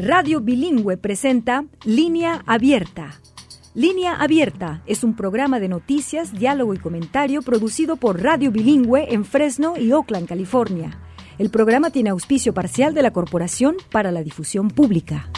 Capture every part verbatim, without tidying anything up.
Radio Bilingüe presenta Línea Abierta. Línea Abierta es un programa de noticias, diálogo y comentario producido por Radio Bilingüe en Fresno y Oakland, California. El programa tiene auspicio parcial de la Corporación para la Difusión Pública.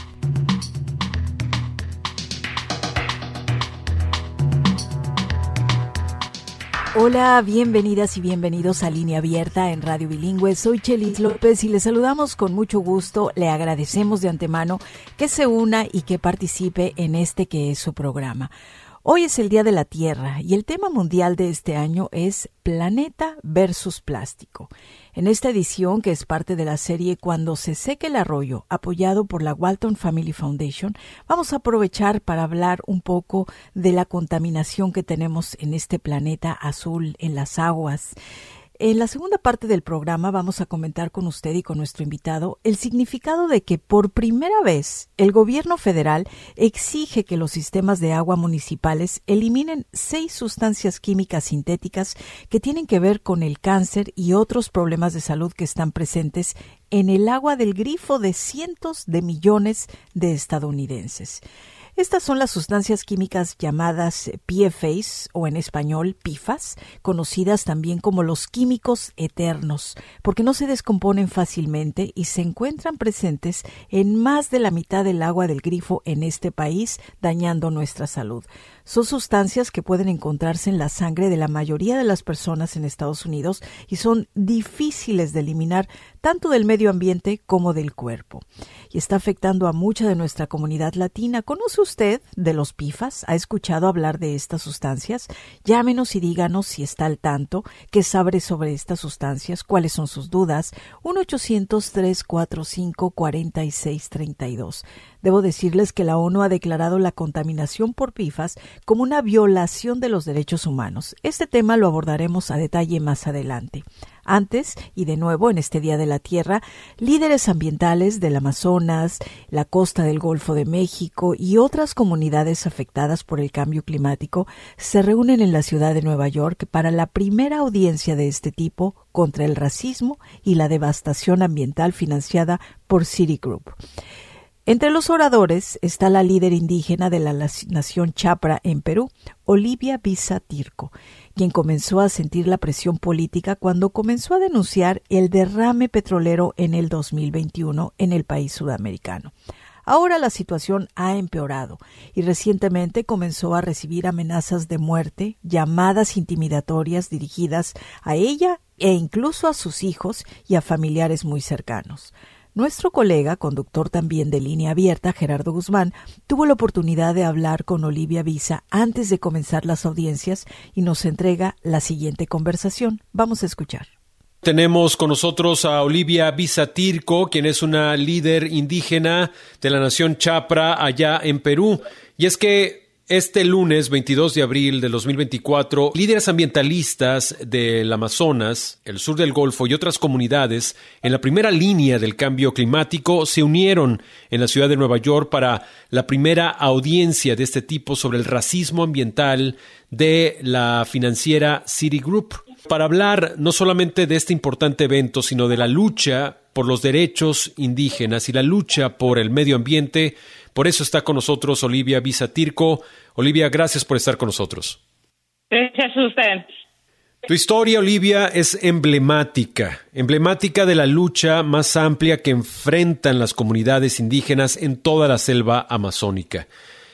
Hola, bienvenidas y bienvenidos a Línea Abierta en Radio Bilingüe. Soy Chelis López y les saludamos con mucho gusto. Le agradecemos de antemano que se una y que participe en este que es su programa. Hoy es el Día de la Tierra y el tema mundial de este año es Planeta versus Plástico. En esta edición, que es parte de la serie Cuando se seque el arroyo, apoyado por la Walton Family Foundation, vamos a aprovechar para hablar un poco de la contaminación que tenemos en este planeta azul, en las aguas. En la segunda parte del programa vamos a comentar con usted y con nuestro invitado el significado de que por primera vez el gobierno federal exige que los sistemas de agua municipales eliminen seis sustancias químicas sintéticas que tienen que ver con el cáncer y otros problemas de salud que están presentes en el agua del grifo de cientos de millones de estadounidenses. Estas son las sustancias químicas llamadas P F A S o en español P F A S, conocidas también como los químicos eternos, porque no se descomponen fácilmente y se encuentran presentes en más de la mitad del agua del grifo en este país, dañando nuestra salud. Son sustancias que pueden encontrarse en la sangre de la mayoría de las personas en Estados Unidos y son difíciles de eliminar tanto del medio ambiente como del cuerpo. Y está afectando a mucha de nuestra comunidad latina. ¿Conoce usted de los P F A S? ¿Ha escuchado hablar de estas sustancias? Llámenos y díganos si está al tanto, qué sabe sobre estas sustancias, cuáles son sus dudas. uno ochocientos, tres cuatro cinco, cuatro seis tres dos. Debo decirles que la ONU ha declarado la contaminación por P F A S como una violación de los derechos humanos. Este tema lo abordaremos a detalle más adelante. Antes, y de nuevo en este Día de la Tierra, líderes ambientales del Amazonas, la costa del Golfo de México y otras comunidades afectadas por el cambio climático se reúnen en la ciudad de Nueva York para la primera audiencia de este tipo contra el racismo y la devastación ambiental financiada por Citigroup. Entre los oradores está la líder indígena de la nación Chapra en Perú, Olivia Bisa Tirco, quien comenzó a sentir la presión política cuando comenzó a denunciar el derrame petrolero en el dos mil veintiuno en el país sudamericano. Ahora la situación ha empeorado y recientemente comenzó a recibir amenazas de muerte, llamadas intimidatorias dirigidas a ella e incluso a sus hijos y a familiares muy cercanos. Nuestro colega, conductor también de Línea Abierta, Gerardo Guzmán, tuvo la oportunidad de hablar con Olivia Bisa antes de comenzar las audiencias y nos entrega la siguiente conversación. Vamos a escuchar. Tenemos con nosotros a Olivia Bisa Tirco, quien es una líder indígena de la nación Chapra allá en Perú. Y es que este lunes veintidós de abril de dos mil veinticuatro, líderes ambientalistas del Amazonas, el sur del Golfo y otras comunidades en la primera línea del cambio climático se unieron en la ciudad de Nueva York para la primera audiencia de este tipo sobre el racismo ambiental de la financiera Citigroup, para hablar no solamente de este importante evento, sino de la lucha por los derechos indígenas y la lucha por el medio ambiente. Por eso está con nosotros Olivia Bisa Tirco. Olivia, gracias por estar con nosotros. Gracias a usted. Tu historia, Olivia, es emblemática, emblemática de la lucha más amplia que enfrentan las comunidades indígenas en toda la selva amazónica.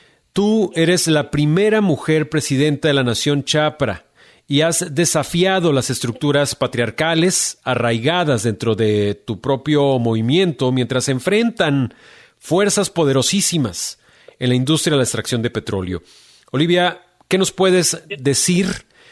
Tú eres la primera mujer presidenta de la nación Chapra y has desafiado las estructuras patriarcales arraigadas dentro de tu propio movimiento mientras se enfrentan fuerzas poderosísimas en la industria de la extracción de petróleo. Olivia, ¿qué nos puedes decir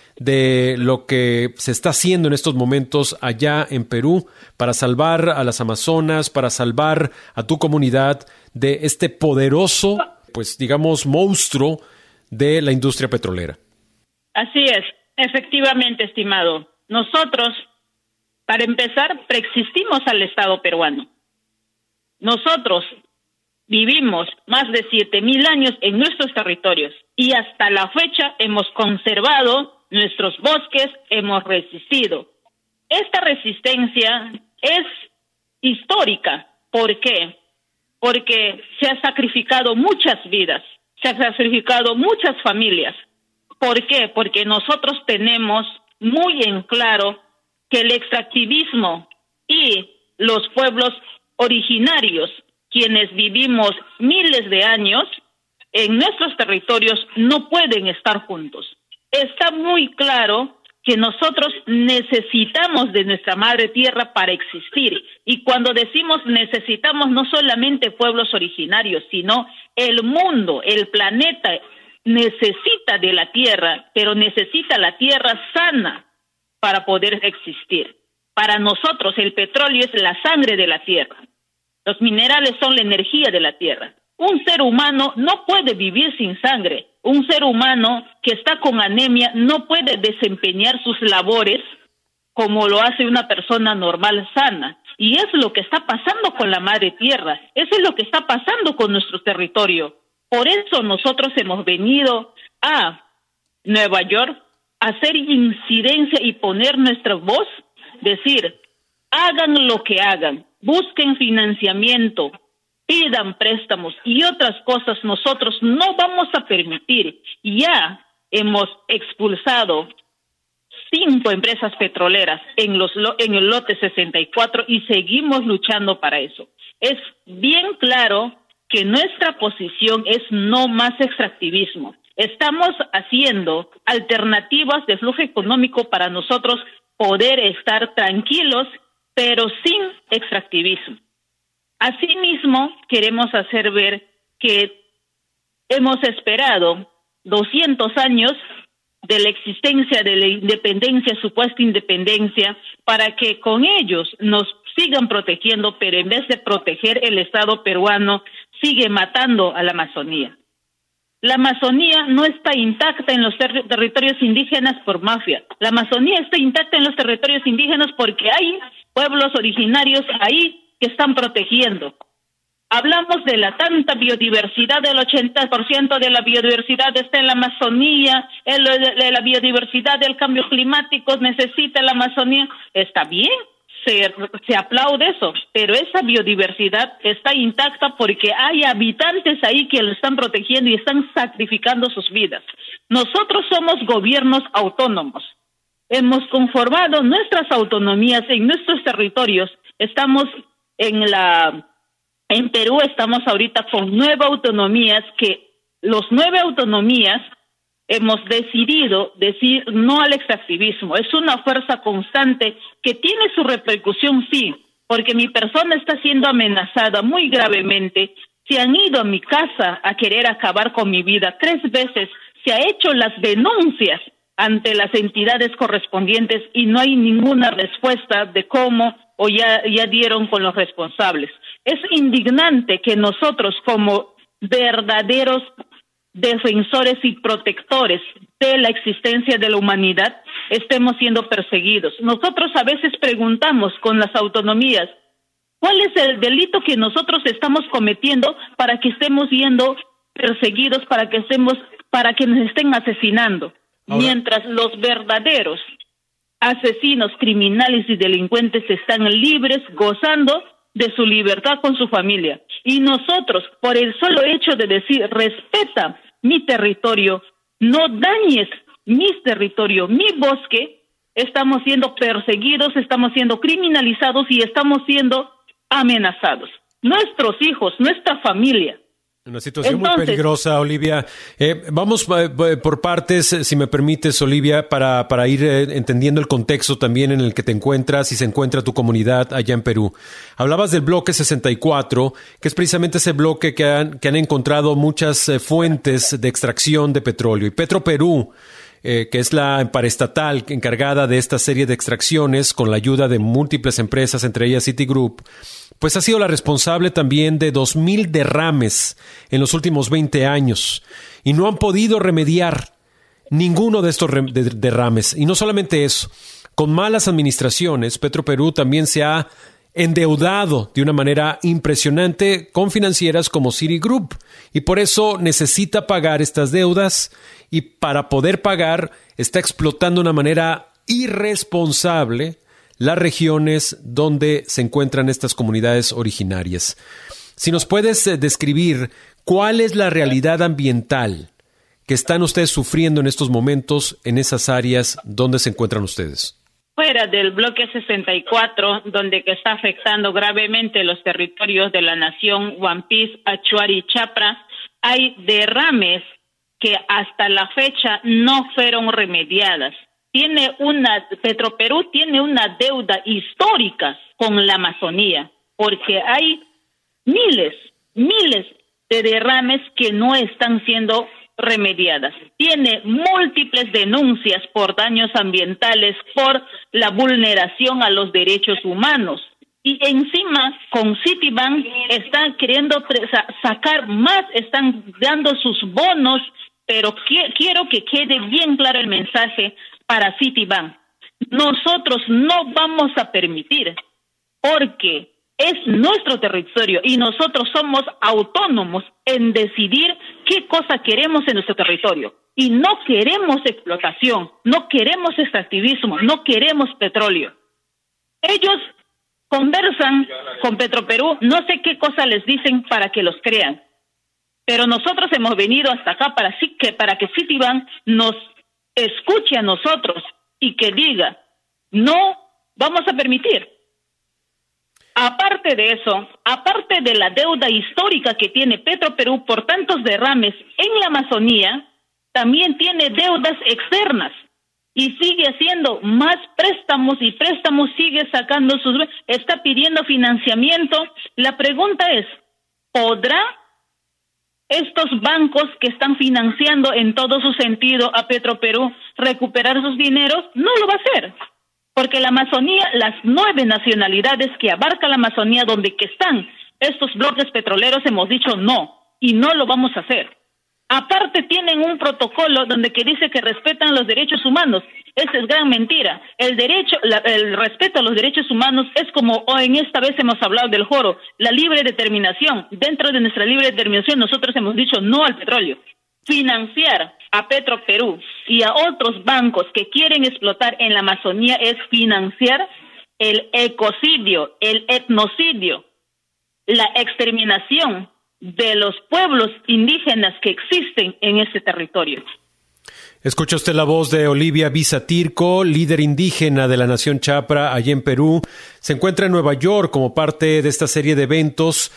de lo que se está haciendo en estos momentos allá en Perú para salvar a las Amazonas, para salvar a tu comunidad de este poderoso, pues digamos, monstruo de la industria petrolera? Así es, efectivamente, estimado. Nosotros, para empezar, preexistimos al Estado peruano. Nosotros vivimos más de siete mil años en nuestros territorios y hasta la fecha hemos conservado nuestros bosques, hemos resistido. Esta resistencia es histórica. ¿Por qué? porque se ha sacrificado muchas vidas, se ha sacrificado muchas familias. ¿Por qué? Porque nosotros tenemos muy en claro que el extractivismo y los pueblos originarios, quienes vivimos miles de años en nuestros territorios, no pueden estar juntos. Está muy claro que nosotros necesitamos de nuestra madre tierra para existir. Y cuando decimos necesitamos, no solamente pueblos originarios, sino el mundo, el planeta necesita de la tierra, pero necesita la tierra sana para poder existir. Para nosotros el petróleo es la sangre de la tierra. Los minerales son la energía de la tierra. Un ser humano no puede vivir sin sangre. Un ser humano que está con anemia no puede desempeñar sus labores como lo hace una persona normal sana. Y es lo que está pasando con la madre tierra. Eso es lo que está pasando con nuestro territorio. Por eso nosotros hemos venido a Nueva York a hacer incidencia y poner nuestra voz, decir, hagan lo que hagan, busquen financiamiento, pidan préstamos y otras cosas, nosotros no vamos a permitir. Ya hemos expulsado cinco empresas petroleras en los en el lote sesenta y cuatro y seguimos luchando para eso. Es bien claro que nuestra posición es no más extractivismo. Estamos haciendo alternativas de flujo económico para nosotros poder estar tranquilos, pero sin extractivismo. Asimismo, queremos hacer ver que hemos esperado doscientos años de la existencia de la independencia, supuesta independencia, para que con ellos nos sigan protegiendo, pero en vez de proteger el Estado peruano, sigue matando a la Amazonía. La Amazonía no está intacta en los ter- territorios indígenas por mafia. La Amazonía está intacta en los territorios indígenas porque hay pueblos originarios ahí que están protegiendo. Hablamos de la tanta biodiversidad, el ochenta por ciento de la biodiversidad está en la Amazonía, el, el, la biodiversidad del cambio climático necesita la Amazonía. Está bien, se, se aplaude eso, pero esa biodiversidad está intacta porque hay habitantes ahí que lo están protegiendo y están sacrificando sus vidas. Nosotros somos gobiernos autónomos. Hemos conformado nuestras autonomías en nuestros territorios. Estamos en la en Perú estamos ahorita con nueve autonomías que los nueve autonomías hemos decidido decir no al extractivismo. Es una fuerza constante que tiene su repercusión, sí, porque mi persona está siendo amenazada muy gravemente. Se han ido a mi casa a querer acabar con mi vida tres veces. Se ha hecho las denuncias ante las entidades correspondientes y no hay ninguna respuesta de cómo o ya, ya dieron con los responsables. Es indignante que nosotros como verdaderos defensores y protectores de la existencia de la humanidad estemos siendo perseguidos. Nosotros a veces preguntamos con las autonomías, ¿cuál es el delito que nosotros estamos cometiendo para que estemos siendo perseguidos, para que estemos, para que nos estén asesinando? Ahora, mientras los verdaderos asesinos, criminales y delincuentes están libres, gozando de su libertad con su familia. Y nosotros, por el solo hecho de decir, respeta mi territorio, no dañes mi territorio, mi bosque, estamos siendo perseguidos, estamos siendo criminalizados y estamos siendo amenazados. Nuestros hijos, nuestra familia. Una situación Entonces, muy peligrosa, Olivia. Eh, vamos eh, por partes, si me permites, Olivia, para, para ir eh, entendiendo el contexto también en el que te encuentras y se encuentra tu comunidad allá en Perú. Hablabas del bloque sesenta y cuatro, que es precisamente ese bloque que han, que han encontrado muchas eh, fuentes de extracción de petróleo. Y Petroperú, eh, que es la paraestatal encargada de esta serie de extracciones con la ayuda de múltiples empresas, entre ellas Citigroup, pues ha sido la responsable también de dos mil derrames en los últimos veinte años y no han podido remediar ninguno de estos derrames. Y no solamente eso, con malas administraciones, Petroperú también se ha endeudado de una manera impresionante con financieras como Citigroup y por eso necesita pagar estas deudas y para poder pagar está explotando de una manera irresponsable las regiones donde se encuentran estas comunidades originarias. Si nos puedes eh, describir cuál es la realidad ambiental que están ustedes sufriendo en estos momentos en esas áreas donde se encuentran ustedes. Fuera del bloque sesenta y cuatro, donde que está afectando gravemente los territorios de la nación Huampis, Achuari y Chapra, hay derrames que hasta la fecha no fueron remediadas. Tiene una, Petroperú tiene una deuda histórica con la Amazonía, porque hay miles, miles de derrames que no están siendo remediadas. Tiene múltiples denuncias por daños ambientales, por la vulneración a los derechos humanos. Y encima, con Citibank, están queriendo sacar más, están dando sus bonos, pero qui- quiero que quede bien claro el mensaje para Citibank. Nosotros no vamos a permitir, porque es nuestro territorio y nosotros somos autónomos en decidir qué cosa queremos en nuestro territorio. Y no queremos explotación, no queremos extractivismo, no queremos petróleo. Ellos conversan con Petroperú, no sé qué cosa les dicen para que los crean. Pero nosotros hemos venido hasta acá para, que, para que Citibank nos escuche a nosotros y que diga, no vamos a permitir. Aparte de eso, aparte de la deuda histórica que tiene Petroperú por tantos derrames en la Amazonía, también tiene deudas externas y sigue haciendo más préstamos y préstamos, sigue sacando sus... está pidiendo financiamiento. La pregunta es, ¿podrá estos bancos que están financiando en todo su sentido a Petroperú recuperar sus dineros? No lo va a hacer. Porque la Amazonía, las nueve nacionalidades que abarca la Amazonía, donde que están estos bloques petroleros, hemos dicho no, y no lo vamos a hacer. Aparte tienen un protocolo donde que dice que respetan los derechos humanos. Esa es gran mentira. El derecho, la, el respeto a los derechos humanos es como oh, en esta vez hemos hablado del Joro, la libre determinación. Dentro de nuestra libre determinación nosotros hemos dicho no al petróleo. Financiar a Petroperú y a otros bancos que quieren explotar en la Amazonía es financiar el ecocidio, el etnocidio, la exterminación de los pueblos indígenas que existen en ese territorio. Escucha usted la voz de Olivia Bisatirco, líder indígena de la Nación Chapra, allí en Perú. Se encuentra en Nueva York como parte de esta serie de eventos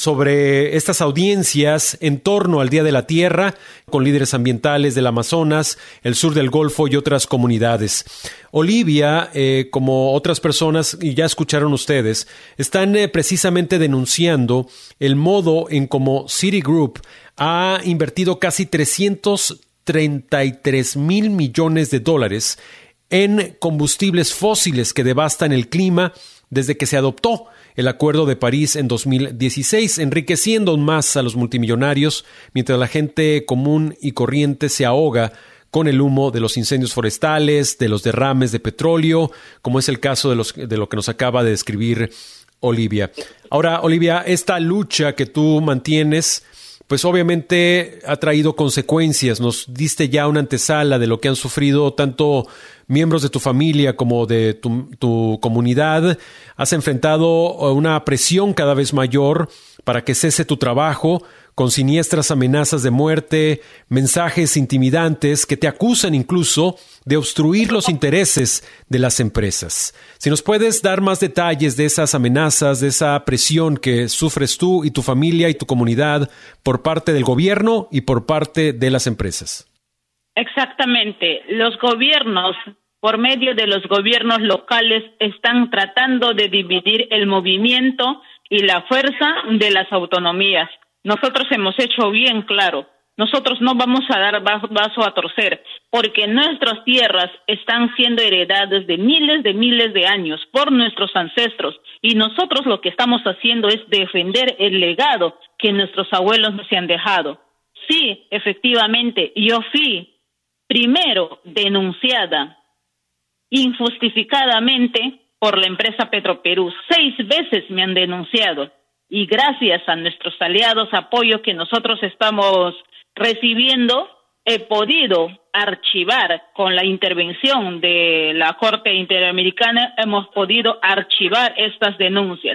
sobre estas audiencias en torno al Día de la Tierra, con líderes ambientales del Amazonas, el sur del Golfo y otras comunidades. Olivia, eh, como otras personas, y ya escucharon ustedes, están eh, precisamente denunciando el modo en cómo Citigroup ha invertido casi trescientos treinta y tres mil millones de dólares en combustibles fósiles que devastan el clima desde que se adoptó el Acuerdo de París en dos mil dieciséis, enriqueciendo aún más a los multimillonarios, mientras la gente común y corriente se ahoga con el humo de los incendios forestales, de los derrames de petróleo, como es el caso de, los, de lo que nos acaba de describir Olivia. Ahora, Olivia, esta lucha que tú mantienes, pues obviamente ha traído consecuencias. Nos diste ya una antesala de lo que han sufrido tanto miembros de tu familia como de tu, tu comunidad. Has enfrentado una presión cada vez mayor para que cese tu trabajo, con siniestras amenazas de muerte, mensajes intimidantes que te acusan incluso de obstruir los intereses de las empresas. Si nos puedes dar más detalles de esas amenazas, de esa presión que sufres tú y tu familia y tu comunidad por parte del gobierno y por parte de las empresas. Exactamente. Los gobiernos, por medio de los gobiernos locales, están tratando de dividir el movimiento y la fuerza de las autonomías. Nosotros hemos hecho bien claro, nosotros no vamos a dar vaso a torcer, porque nuestras tierras están siendo heredadas de miles de miles de años por nuestros ancestros, y nosotros lo que estamos haciendo es defender el legado que nuestros abuelos nos han dejado. Sí, efectivamente, yo fui primero denunciada injustificadamente por la empresa Petroperú. Seis veces me han denunciado. Y gracias a nuestros aliados, apoyo que nosotros estamos recibiendo, he podido archivar con la intervención de la Corte Interamericana, hemos podido archivar estas denuncias.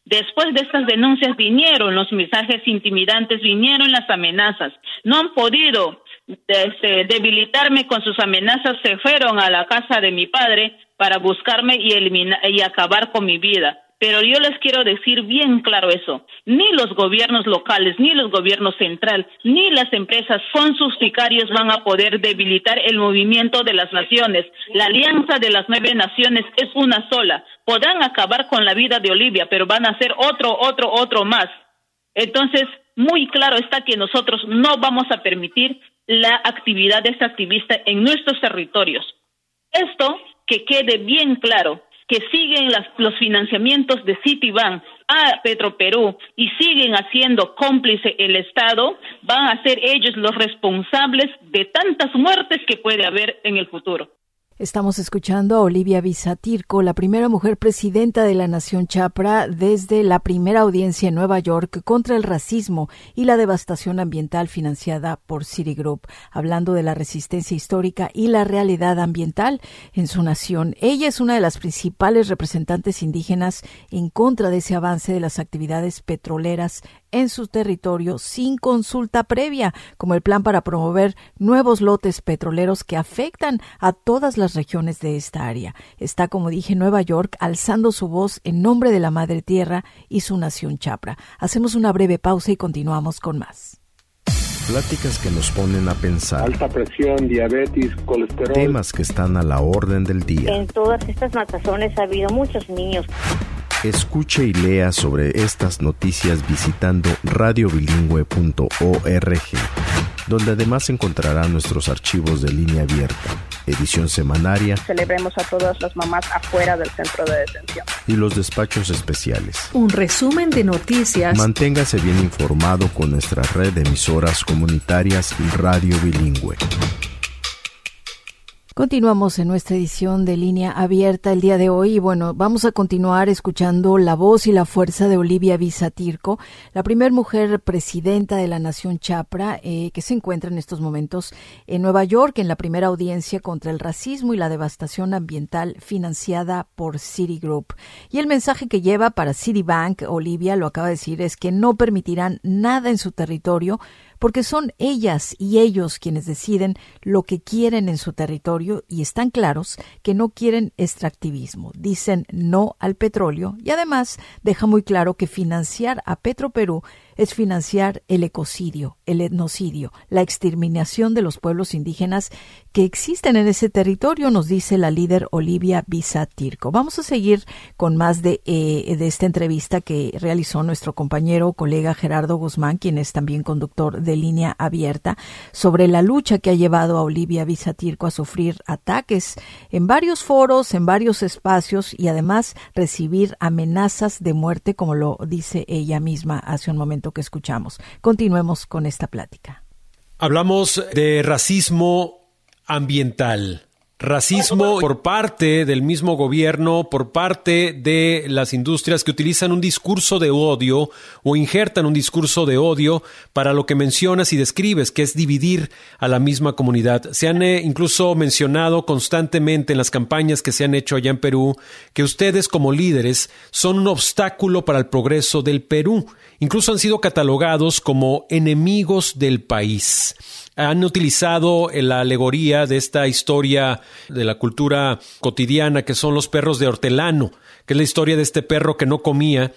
Después de estas denuncias vinieron los mensajes intimidantes, vinieron las amenazas. No han podido este, debilitarme con sus amenazas, se fueron a la casa de mi padre para buscarme y eliminar y acabar con mi vida. Pero yo les quiero decir bien claro eso, ni los gobiernos locales, ni los gobiernos centrales, ni las empresas con sus sicarios van a poder debilitar el movimiento de las naciones. La alianza de las nueve naciones es una sola. Podrán acabar con la vida de Olivia, pero van a hacer otro, otro, otro más. Entonces, muy claro está que nosotros no vamos a permitir la actividad de esta activista en nuestros territorios. Esto que quede bien claro, que siguen las, los financiamientos de Citibank a Petroperú y siguen haciendo cómplice el Estado, van a ser ellos los responsables de tantas muertes que puede haber en el futuro. Estamos escuchando a Olivia Visatirco, la primera mujer presidenta de la Nación Chapra desde la primera audiencia en Nueva York contra el racismo y la devastación ambiental financiada por Citigroup, hablando de la resistencia histórica y la realidad ambiental en su nación. Ella es una de las principales representantes indígenas en contra de ese avance de las actividades petroleras en su territorio sin consulta previa, como el plan para promover nuevos lotes petroleros que afectan a todas las regiones de esta área. Está, como dije, Nueva York alzando su voz en nombre de la Madre Tierra y su nación Chapra. Hacemos una breve pausa y continuamos con más. Pláticas que nos ponen a pensar. Alta presión, diabetes, colesterol. Temas que están a la orden del día. En todas estas matazones ha habido muchos niños. Escuche y lea sobre estas noticias visitando radio bilingüe punto org, donde además encontrará nuestros archivos de línea abierta, edición semanaria. Celebremos a todas las mamás afuera del centro de detención. Y los despachos especiales. Un resumen de noticias. Manténgase bien informado con nuestra red de emisoras comunitarias y Radio Bilingüe. Continuamos en nuestra edición de Línea Abierta el día de hoy y bueno, vamos a continuar escuchando la voz y la fuerza de Olivia Visatirco, la primer mujer presidenta de la Nación Chapra eh, que se encuentra en estos momentos en Nueva York en la primera audiencia contra el racismo y la devastación ambiental financiada por Citigroup. Y el mensaje que lleva para Citibank, Olivia lo acaba de decir, es que no permitirán nada en su territorio porque son ellas y ellos quienes deciden lo que quieren en su territorio y están claros que no quieren extractivismo. Dicen no al petróleo y además deja muy claro que financiar a Petroperú es financiar el ecocidio, el etnocidio, la exterminación de los pueblos indígenas que existen en ese territorio, nos dice la líder Olivia Visatirco. Vamos a seguir con más de, eh, de esta entrevista que realizó nuestro compañero, colega Gerardo Guzmán, quien es también conductor de Línea Abierta, sobre la lucha que ha llevado a Olivia Visatirco a sufrir ataques en varios foros, en varios espacios y además recibir amenazas de muerte, como lo dice ella misma hace un momento que escuchamos. Continuemos con esta plática. Hablamos de racismo ambiental. Racismo por parte del mismo gobierno, por parte de las industrias que utilizan un discurso de odio o injertan un discurso de odio para lo que mencionas y describes, que es dividir a la misma comunidad. Se han eh, incluso mencionado constantemente en las campañas que se han hecho allá en Perú que ustedes como líderes son un obstáculo para el progreso del Perú. Incluso han sido catalogados como enemigos del país. Han utilizado la alegoría de esta historia de la cultura cotidiana que son los perros de hortelano, que es la historia de este perro que no comía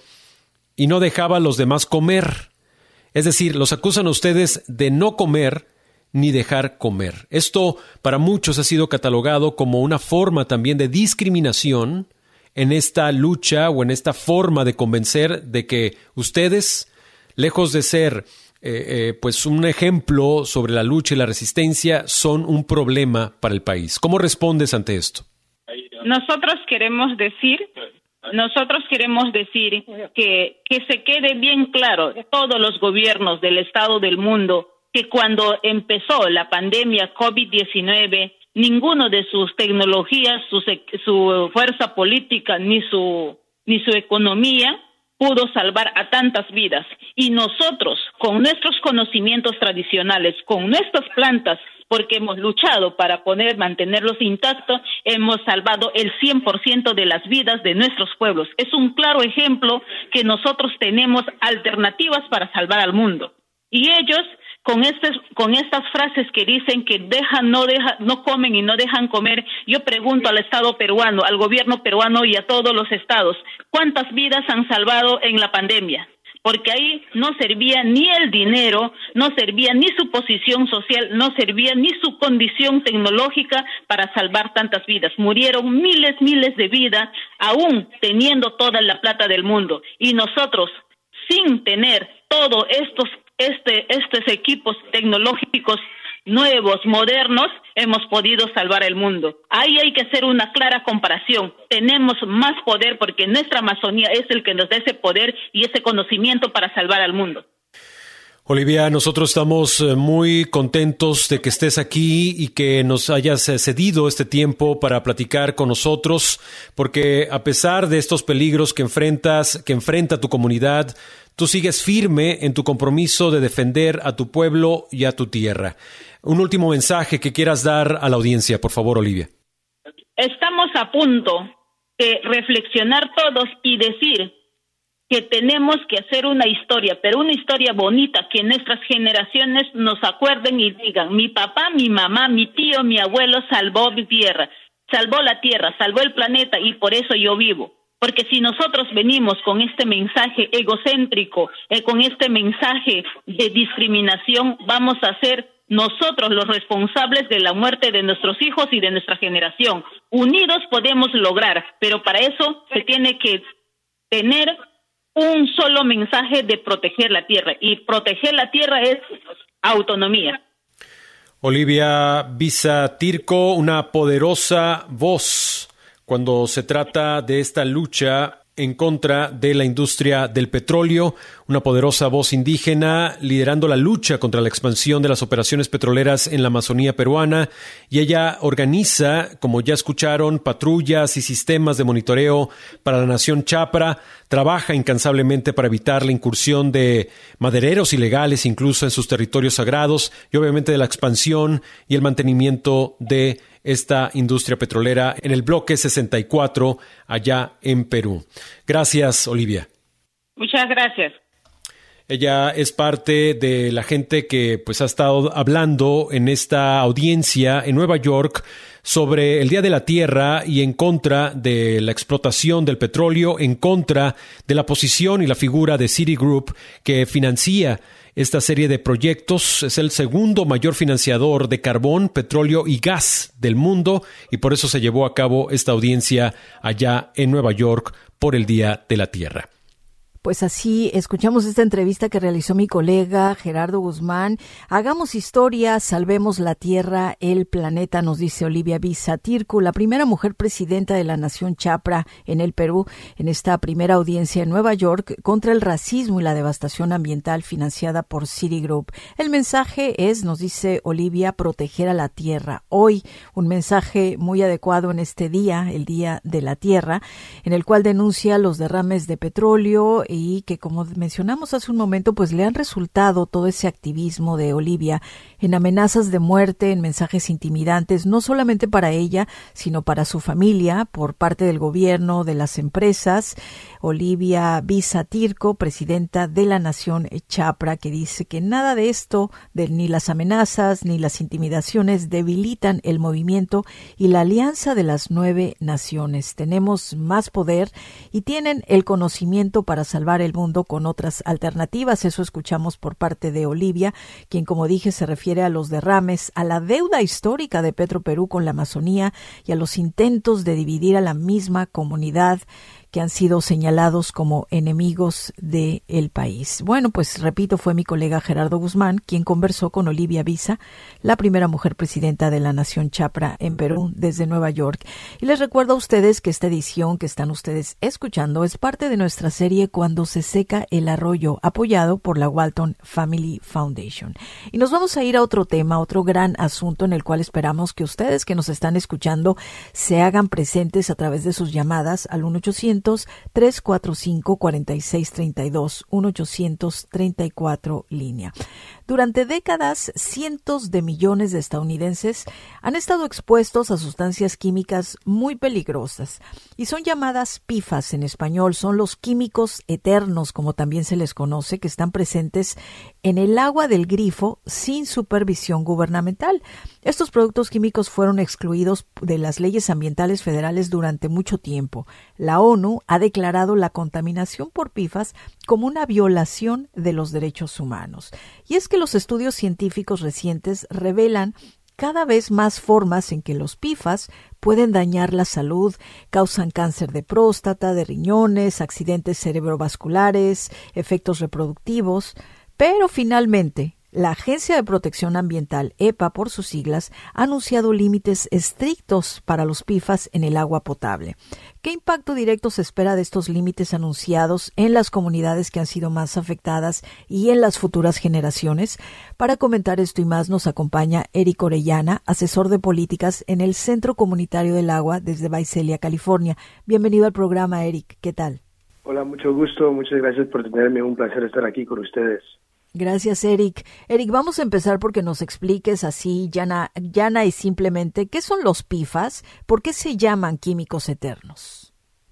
y no dejaba a los demás comer. Es decir, los acusan a ustedes de no comer ni dejar comer. Esto para muchos ha sido catalogado como una forma también de discriminación en esta lucha o en esta forma de convencer de que ustedes, lejos de ser Eh, eh, pues un ejemplo sobre la lucha y la resistencia, son un problema para el país. ¿Cómo respondes ante esto? Nosotros queremos decir, nosotros queremos decir que, que se quede bien claro todos los gobiernos del Estado del mundo que cuando empezó la pandemia COVID diecinueve, ninguno de sus tecnologías, su, su fuerza política ni su ni su economía pudo salvar a tantas vidas. Y nosotros, con nuestros conocimientos tradicionales, con nuestras plantas, porque hemos luchado para poder mantenerlos intactos, hemos salvado el cien por ciento de las vidas de nuestros pueblos. Es un claro ejemplo que nosotros tenemos alternativas para salvar al mundo. Y ellos, con este, con estas frases que dicen que dejan, no deja, no comen y no dejan comer, yo pregunto al Estado peruano, al gobierno peruano y a todos los estados, ¿cuántas vidas han salvado en la pandemia? Porque ahí no servía ni el dinero, no servía ni su posición social, no servía ni su condición tecnológica para salvar tantas vidas. Murieron miles, miles de vidas, aún teniendo toda la plata del mundo. Y nosotros, sin tener todos estos, este, estos equipos tecnológicos nuevos, modernos, hemos podido salvar el mundo. Ahí hay que hacer una clara comparación. Tenemos más poder porque nuestra Amazonía es el que nos da ese poder y ese conocimiento para salvar al mundo. Olivia, nosotros estamos muy contentos de que estés aquí y que nos hayas cedido este tiempo para platicar con nosotros, porque a pesar de estos peligros que enfrentas, que enfrenta tu comunidad, tú sigues firme en tu compromiso de defender a tu pueblo y a tu tierra. Un último mensaje que quieras dar a la audiencia, por favor, Olivia. Estamos a punto de reflexionar todos y decir que tenemos que hacer una historia, pero una historia bonita, que nuestras generaciones nos acuerden y digan, mi papá, mi mamá, mi tío, mi abuelo salvó mi tierra, salvó la tierra, salvó el planeta y por eso yo vivo. Porque si nosotros venimos con este mensaje egocéntrico, eh, con este mensaje de discriminación, vamos a ser nosotros los responsables de la muerte de nuestros hijos y de nuestra generación. Unidos podemos lograr, pero para eso se tiene que tener un solo mensaje de proteger la tierra, y proteger la tierra es autonomía. Olivia Bisa Tirco, una poderosa voz cuando se trata de esta lucha en contra de la industria del petróleo, una poderosa voz indígena liderando la lucha contra la expansión de las operaciones petroleras en la Amazonía peruana, y ella organiza, como ya escucharon, patrullas y sistemas de monitoreo para la nación Chapra, trabaja incansablemente para evitar la incursión de madereros ilegales incluso en sus territorios sagrados, y obviamente de la expansión y el mantenimiento de esta industria petrolera en el bloque sesenta y cuatro allá en Perú. Gracias, Olivia. Muchas gracias. Ella es parte de la gente que pues ha estado hablando en esta audiencia en Nueva York sobre el Día de la Tierra y en contra de la explotación del petróleo, en contra de la posición y la figura de Citigroup, que financia esta serie de proyectos. Es el segundo mayor financiador de carbón, petróleo y gas del mundo, y por eso se llevó a cabo esta audiencia allá en Nueva York por el Día de la Tierra. Pues así escuchamos esta entrevista que realizó mi colega Gerardo Guzmán. Hagamos historia, salvemos la tierra, el planeta, nos dice Olivia Bisa Tirco, la primera mujer presidenta de la nación Chapra en el Perú, en esta primera audiencia en Nueva York contra el racismo y la devastación ambiental financiada por Citigroup. El mensaje es, nos dice Olivia, proteger a la tierra. Hoy, un mensaje muy adecuado en este día, el Día de la Tierra, en el cual denuncia los derrames de petróleo y que, como mencionamos hace un momento, pues le han resultado todo ese activismo de Olivia en amenazas de muerte, en mensajes intimidantes, no solamente para ella, sino para su familia, por parte del gobierno, de las empresas. Olivia Bisa Tirco, presidenta de la nación Chapra, que dice que nada de esto, de ni las amenazas ni las intimidaciones, debilitan el movimiento y la alianza de las nueve naciones. Tenemos más poder y tienen el conocimiento para salvar el mundo con otras alternativas. Eso escuchamos por parte de Olivia, quien, como dije, se refiere a los derrames, a la deuda histórica de Petroperú con la Amazonía y a los intentos de dividir a la misma comunidad que han sido señalados como enemigos del país. Bueno, pues repito, fue mi colega Gerardo Guzmán quien conversó con Olivia Bisa, la primera mujer presidenta de la nación Chapra en Perú, desde Nueva York. Y les recuerdo a ustedes que esta edición que están ustedes escuchando es parte de nuestra serie Cuando se seca el arroyo, apoyado por la Walton Family Foundation. Y nos vamos a ir a otro tema, otro gran asunto en el cual esperamos que ustedes que nos están escuchando se hagan presentes a través de sus llamadas al uno ochocientos tres cuatro cinco cuatro seis tres dos, uno ochocientos treinta y cuatro línea. Durante décadas, cientos de millones de estadounidenses han estado expuestos a sustancias químicas muy peligrosas y son llamadas P F A S en español. Son los químicos eternos, como también se les conoce, que están presentes en el agua del grifo sin supervisión gubernamental. Estos productos químicos fueron excluidos de las leyes ambientales federales durante mucho tiempo. La ONU ha declarado la contaminación por P F A S como una violación de los derechos humanos. Y es que los estudios científicos recientes revelan cada vez más formas en que los P F A S pueden dañar la salud, causan cáncer de próstata, de riñones, accidentes cerebrovasculares, efectos reproductivos, pero finalmente la Agencia de Protección Ambiental, E P A por sus siglas, ha anunciado límites estrictos para los P F A S en el agua potable. ¿Qué impacto directo se espera de estos límites anunciados en las comunidades que han sido más afectadas y en las futuras generaciones? Para comentar esto y más nos acompaña Eric Orellana, asesor de políticas en el Centro Comunitario del Agua desde Visalia, California. Bienvenido al programa, Eric. ¿Qué tal? Hola, mucho gusto. Muchas gracias por tenerme. Un placer estar aquí con ustedes. Gracias, Eric. Eric, vamos a empezar porque nos expliques así, llana, llana y simplemente, ¿qué son los P F A S? ¿Por qué se llaman químicos eternos?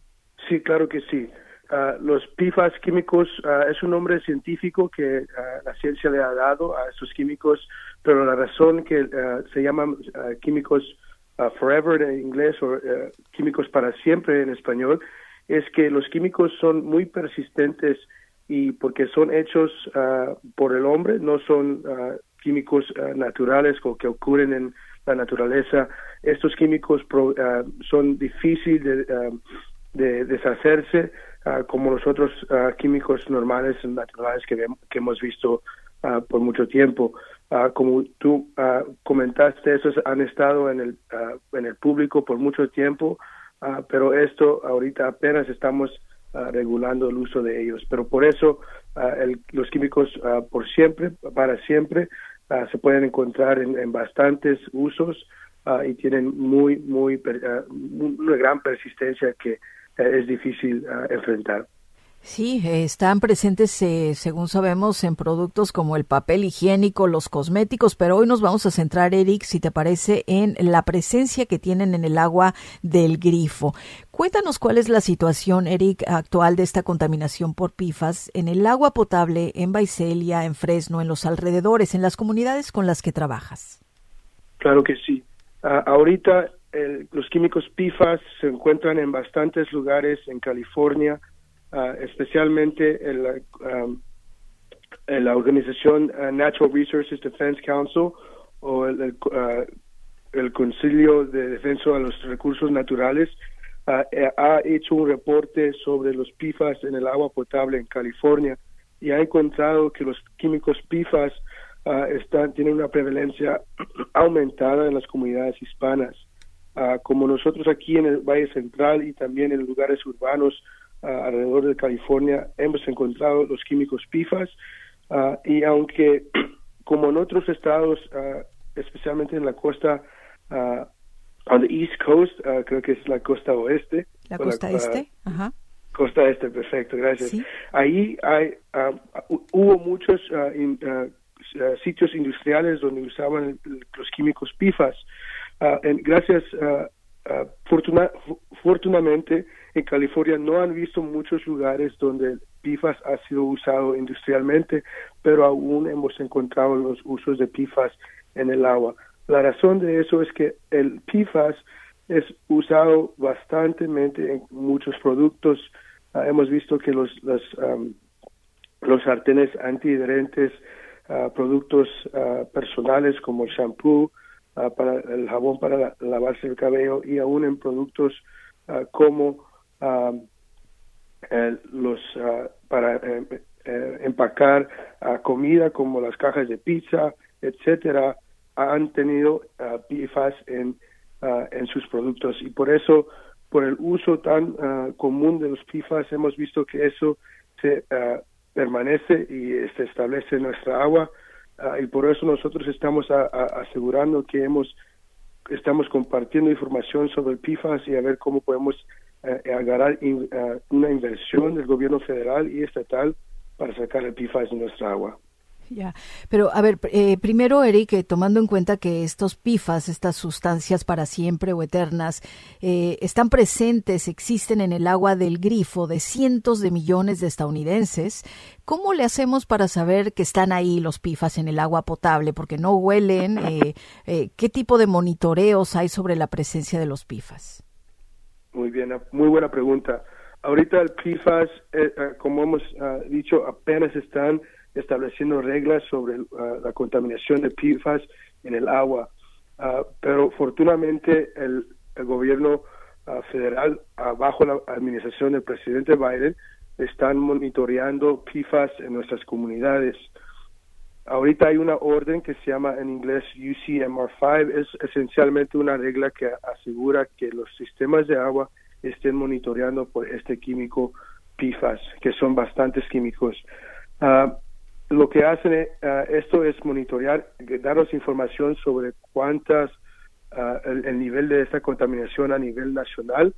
Sí, claro que sí. Uh, los P F A S químicos uh, es un nombre científico que uh, la ciencia le ha dado a estos químicos, pero la razón que uh, se llaman uh, químicos uh, forever en inglés o uh, químicos para siempre en español es que los químicos son muy persistentes y porque son hechos uh, por el hombre, no son uh, químicos uh, naturales o que ocurren en la naturaleza. Estos químicos pro, uh, son difíciles de, uh, de deshacerse, uh, como los otros uh, químicos normales y naturales que, que hemos visto uh, por mucho tiempo. Uh, como tú uh, comentaste, esos han estado en el, uh, en el público por mucho tiempo, uh, pero esto ahorita apenas estamos Uh, regulando el uso de ellos, pero por eso uh, el, los químicos uh, por siempre, para siempre, uh, se pueden encontrar en, en bastantes usos uh, y tienen muy, muy, per, uh, una gran persistencia que uh, es difícil uh, enfrentar. Sí, están presentes, eh, según sabemos, en productos como el papel higiénico, los cosméticos, pero hoy nos vamos a centrar, Eric, si te parece, en la presencia que tienen en el agua del grifo. Cuéntanos cuál es la situación, Eric, actual de esta contaminación por P F A S en el agua potable en Visalia, en Fresno, en los alrededores, en las comunidades con las que trabajas. Claro que sí. Uh, ahorita el, los químicos P F A S se encuentran en bastantes lugares en California, Uh, especialmente en la, um, en la organización uh, Natural Resources Defense Council o el, el, uh, el Concilio de Defensa de los Recursos Naturales uh, ha hecho un reporte sobre los P F A S en el agua potable en California y ha encontrado que los químicos P F A S uh, están, tienen una prevalencia aumentada en las comunidades hispanas. Uh, como nosotros aquí en el Valle Central y también en lugares urbanos Uh, alrededor de California hemos encontrado los químicos P F A S uh, y aunque como en otros estados, uh, especialmente en la costa, uh, on the East Coast, uh, creo que es la costa oeste. La costa la, este, uh, ajá. Costa este, perfecto, gracias. ¿Sí? Ahí hay, uh, hubo muchos uh, in, uh, uh, sitios industriales donde usaban el, los químicos P F A S. Uh, en, gracias, uh, uh, fortuna, fortunadamente, en California no han visto muchos lugares donde el P F A S ha sido usado industrialmente, pero aún hemos encontrado los usos de P F A S en el agua. La razón de eso es que el P F A S es usado bastantemente en muchos productos. Uh, hemos visto que los los, um, los sartenes antiadherentes, uh, productos uh, personales como el shampoo, uh, para el jabón para la, lavarse el cabello y aún en productos uh, como Uh, eh, los uh, para eh, eh, empacar uh, comida como las cajas de pizza, etcétera, han tenido uh, P F A S en uh, en sus productos y por eso, por el uso tan uh, común de los P F A S, hemos visto que eso se uh, permanece y se establece en nuestra agua uh, y por eso nosotros estamos a, a asegurando que hemos estamos compartiendo información sobre el P F A S y a ver cómo podemos Uh, agarrar in, uh, una inversión del gobierno federal y estatal para sacar el P F A S de nuestra agua. Ya, pero a ver, eh, primero, Eric, eh, tomando en cuenta que estos P F A S, estas sustancias para siempre o eternas, eh, están presentes, existen en el agua del grifo de cientos de millones de estadounidenses, ¿cómo le hacemos para saber que están ahí los P F A S en el agua potable? Porque no huelen. Eh, eh, ¿Qué tipo de monitoreos hay sobre la presencia de los P F A S? Muy bien, muy buena pregunta. Ahorita el P F A S, eh, eh, como hemos uh, dicho, apenas están estableciendo reglas sobre uh, la contaminación de P F A S en el agua. Uh, pero afortunadamente el, el gobierno uh, federal, uh, bajo la administración del presidente Biden, están monitoreando P F A S en nuestras comunidades. Ahorita hay una orden que se llama en inglés U C M R cinco, es esencialmente una regla que asegura que los sistemas de agua estén monitoreando por este químico P F A S, que son bastantes químicos. Uh, Lo que hacen uh, esto es monitorear, darnos información sobre cuántas, uh, el, el nivel de esta contaminación a nivel nacional,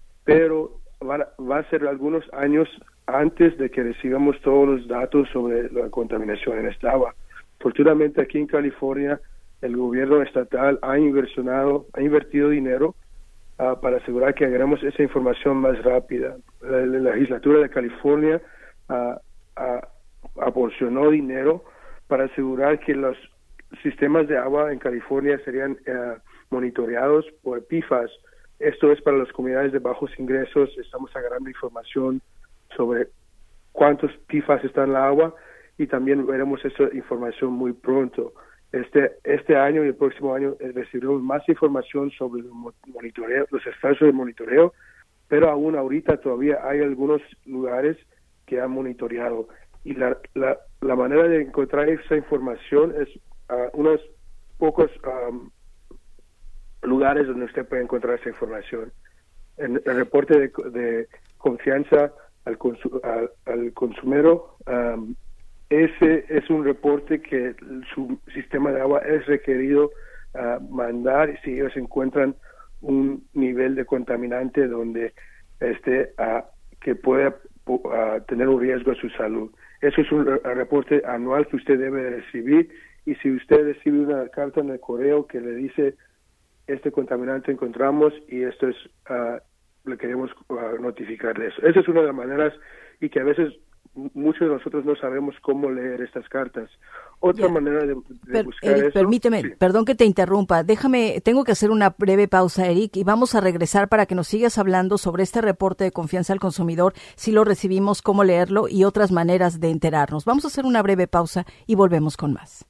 pero va, va a ser algunos años antes de que recibamos todos los datos sobre la contaminación en esta agua. Fortunadamente aquí en California el gobierno estatal ha inversionado, ha invertido dinero uh, para asegurar que hagamos esa información más rápida. La, la legislatura de California uh, uh, aporcionó dinero para asegurar que los sistemas de agua en California serían uh, monitoreados por P F A S. Esto es para las comunidades de bajos ingresos. Estamos agarrando información sobre cuántos P F A S están en la agua y también veremos esa información muy pronto. Este este año y el próximo año eh, recibiremos más información sobre el monitoreo, los estados de monitoreo, pero aún ahorita todavía hay algunos lugares que han monitoreado. Y la, la, la manera de encontrar esa información es uh, unos pocos um, lugares donde usted puede encontrar esa información. En el reporte de, de confianza al, consu, al, al consumero, um, ese es un reporte que su sistema de agua es requerido uh, mandar si ellos encuentran un nivel de contaminante donde este uh, que pueda uh, tener un riesgo a su salud. Eso es un reporte anual que usted debe recibir, y si usted recibe una carta en el correo que le dice este contaminante encontramos y esto es uh, le queremos uh, notificar de eso. Esa es una de las maneras, y que a veces muchos de nosotros no sabemos cómo leer estas cartas. Otra yeah. manera de, de per, buscar Eric, eso... Permíteme, sí. Perdón que te interrumpa. Déjame, tengo que hacer una breve pausa, Eric, y vamos a regresar para que nos sigas hablando sobre este reporte de confianza al consumidor, si lo recibimos, cómo leerlo y otras maneras de enterarnos. Vamos a hacer una breve pausa y volvemos con más.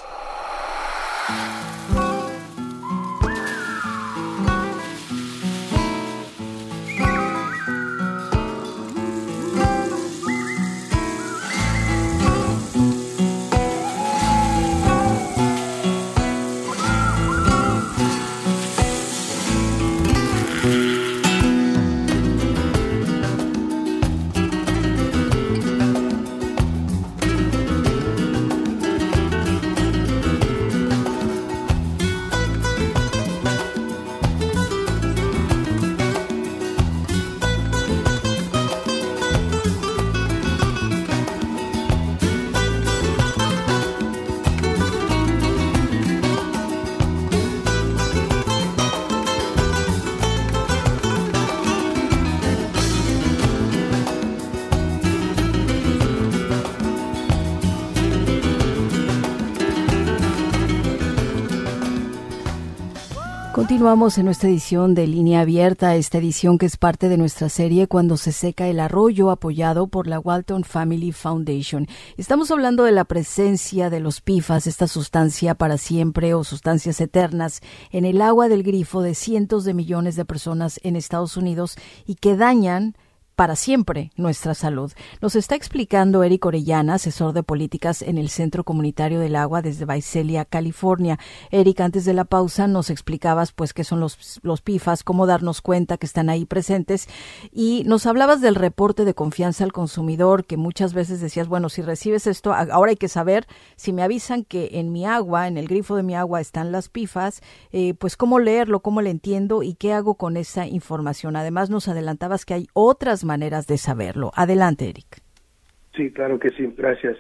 Continuamos en nuestra edición de Línea Abierta, esta edición que es parte de nuestra serie Cuando se seca el arroyo, apoyado por la Walton Family Foundation. Estamos hablando de la presencia de los P F A S, esta sustancia para siempre o sustancias eternas, en el agua del grifo de cientos de millones de personas en Estados Unidos y que dañan para siempre nuestra salud. Nos está explicando Eric Orellana, asesor de políticas en el Centro Comunitario del Agua desde Visalia, California. Eric, antes de la pausa nos explicabas pues qué son los, los P F A S, cómo darnos cuenta que están ahí presentes, y nos hablabas del reporte de confianza al consumidor, que muchas veces decías, bueno, si recibes esto, ahora hay que saber, si me avisan que en mi agua, en el grifo de mi agua están las P F A S, eh, pues cómo leerlo, cómo le entiendo y qué hago con esa información. Además nos adelantabas que hay otras maneras de saberlo. Adelante, Eric. Sí, claro que sí, gracias.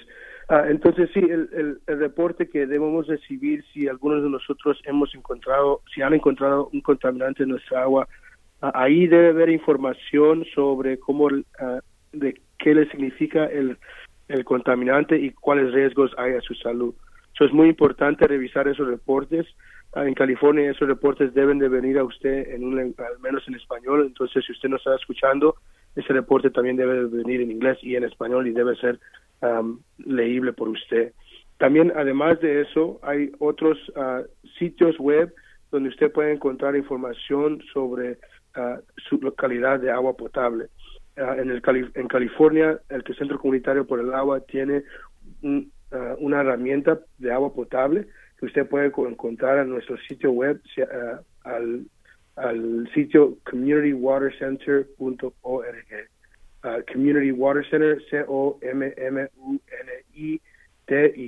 Uh, entonces, sí, el, el, el reporte que debemos recibir si algunos de nosotros hemos encontrado, si han encontrado un contaminante en nuestra agua, uh, ahí debe haber información sobre cómo, uh, de qué le significa el, el contaminante y cuáles riesgos hay a su salud. So, es muy importante revisar esos reportes. Uh, en California esos reportes deben de venir a usted en un, al menos en español. Entonces, si usted no está escuchando, ese reporte también debe de venir en inglés y en español y debe ser Um, leíble por usted. También, además de eso, hay otros uh, sitios web donde usted puede encontrar información sobre uh, su calidad de agua potable. Uh, en, el Cali- en California, el Centro Comunitario por el Agua tiene un, uh, una herramienta de agua potable que usted puede encontrar en nuestro sitio web uh, al, al sitio community water center punto org. Uh, Community Water Center, C O M M U N I T Y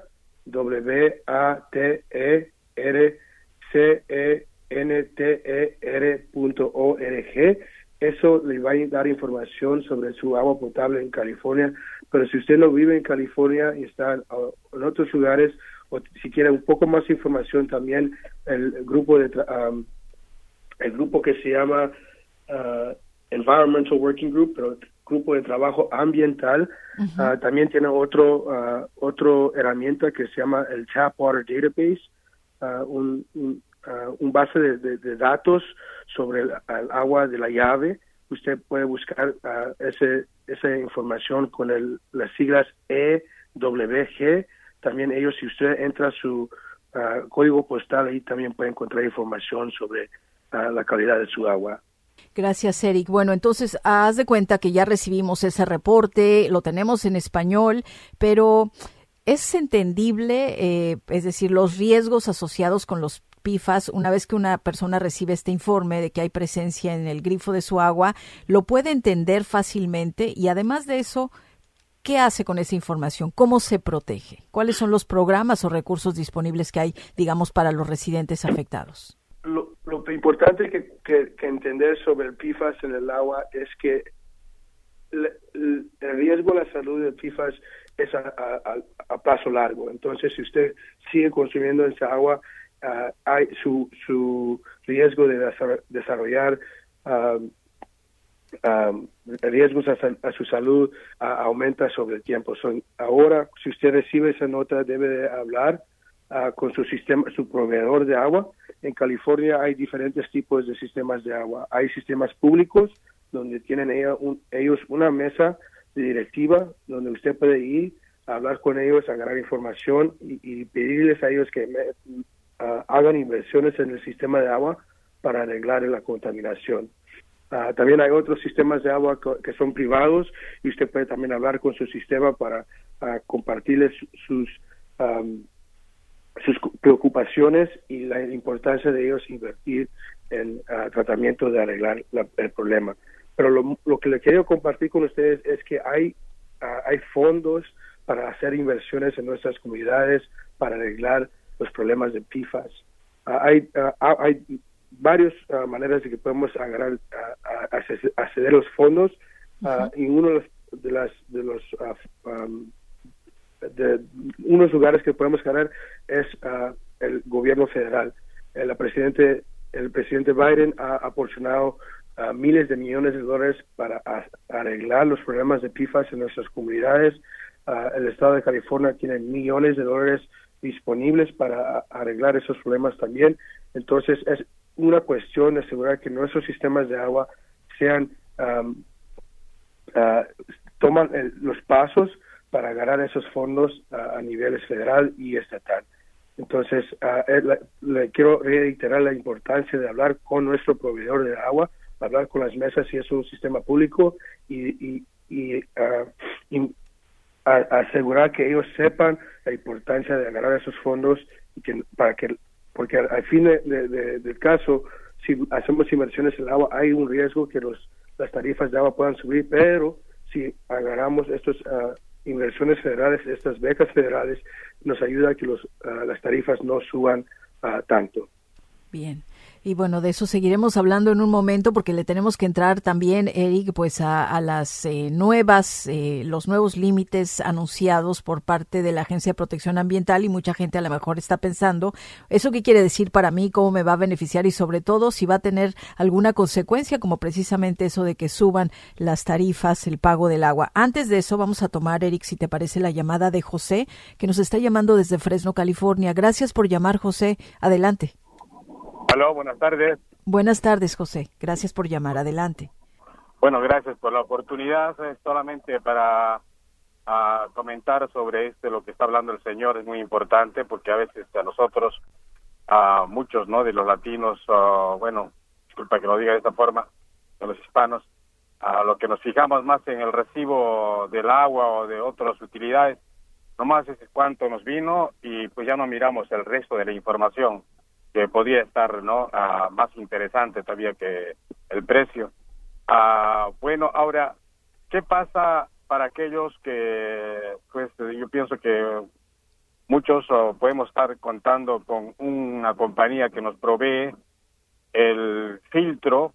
W A T E R C E N T E R punto org. Eso le va a dar información sobre su agua potable en California, pero si usted no vive en California y está en, en otros lugares, o si quiere un poco más información, también el, el grupo de um, el grupo que se llama uh, Environmental Working Group, pero grupo de trabajo ambiental, uh-huh. uh, también tiene otro uh, otro herramienta que se llama el Tap Water Database, uh, un, un, uh, un base de, de, de datos sobre el, el agua de la llave. Usted puede buscar uh, ese esa información con el, las siglas E W G. También ellos, si usted entra su uh, código postal, ahí también puede encontrar información sobre uh, la calidad de su agua. Gracias, Eric. Bueno, entonces, haz de cuenta que ya recibimos ese reporte, lo tenemos en español, pero ¿es entendible, eh, es decir, los riesgos asociados con los P F A S, una vez que una persona recibe este informe de que hay presencia en el grifo de su agua, lo puede entender fácilmente? Y además de eso, ¿qué hace con esa información? ¿Cómo se protege? ¿Cuáles son los programas o recursos disponibles que hay, digamos, para los residentes afectados? Lo, lo importante que, que, que entender sobre el P F A S en el agua es que el, el, el riesgo a la salud del P F A S es a, a, a plazo largo. Entonces, si usted sigue consumiendo esa agua, uh, hay su, su riesgo de desarrollar uh, um, riesgos a, a su salud uh, aumenta sobre el tiempo. So, ahora, si usted recibe esa nota, debe de hablar uh, con su sistema, su proveedor de agua. En California hay diferentes tipos de sistemas de agua. Hay sistemas públicos donde tienen ellos, un, ellos una mesa de directiva donde usted puede ir a hablar con ellos, agarrar información y, y pedirles a ellos que me, uh, hagan inversiones en el sistema de agua para arreglar la contaminación. Uh, también hay otros sistemas de agua que, que son privados y usted puede también hablar con su sistema para uh, compartirles sus um, sus preocupaciones y la importancia de ellos invertir en uh, tratamiento de arreglar la, el problema. Pero lo, lo que le quiero compartir con ustedes es que hay uh, hay fondos para hacer inversiones en nuestras comunidades para arreglar los problemas de P F A S. Uh, hay uh, hay varias uh, maneras de que podemos agarrar uh, a acceder a los fondos uh, uh-huh. y uno de los de las de los uh, um, de unos lugares que podemos ganar es uh, el gobierno federal. El presidente el presidente Biden ha aporcionado uh, miles de millones de dólares para a, arreglar los problemas de P F A S en nuestras comunidades. Uh, el estado de California tiene millones de dólares disponibles para a, arreglar esos problemas también. Entonces es una cuestión de asegurar que nuestros sistemas de agua sean um, uh, toman el, los pasos para ganar esos fondos uh, a niveles federal y estatal. Entonces, uh, le, le quiero reiterar la importancia de hablar con nuestro proveedor de agua, hablar con las mesas si es un sistema público y, y, y, uh, y a, asegurar que ellos sepan la importancia de ganar esos fondos y que para que porque al, al fin de, de, de, del caso, si hacemos inversiones en el agua, hay un riesgo que los las tarifas de agua puedan subir, pero si agarramos estos uh, inversiones federales, estas becas federales, nos ayuda a que los, uh, las tarifas no suban uh, tanto. Bien. Y bueno, de eso seguiremos hablando en un momento porque le tenemos que entrar también, Eric, pues a, a las eh, nuevas, eh, los nuevos límites anunciados por parte de la Agencia de Protección Ambiental, y mucha gente a lo mejor está pensando, ¿eso qué quiere decir para mí? ¿Cómo me va a beneficiar? Y sobre todo, si va a tener alguna consecuencia, como precisamente eso de que suban las tarifas, el pago del agua. Antes de eso, vamos a tomar, Eric, si te parece, la llamada de José, que nos está llamando desde Fresno, California. Gracias por llamar, José. Adelante. Aló, buenas tardes. Buenas tardes, José. Gracias por llamar. Adelante. Bueno, gracias por la oportunidad. Es solamente para uh, comentar sobre este, lo que está hablando el señor. Es muy importante porque a veces a nosotros, a uh, muchos, ¿no?, de los latinos, uh, bueno, disculpa que lo diga de esta forma, de los hispanos, a uh, lo que nos fijamos más en el recibo del agua o de otras utilidades, nomás es cuánto nos vino y pues ya no miramos el resto de la información, que podría estar, ¿no?, uh, más interesante todavía que el precio. Uh, bueno, ahora, ¿qué pasa para aquellos que, pues, yo pienso que muchos uh, podemos estar contando con una compañía que nos provee el filtro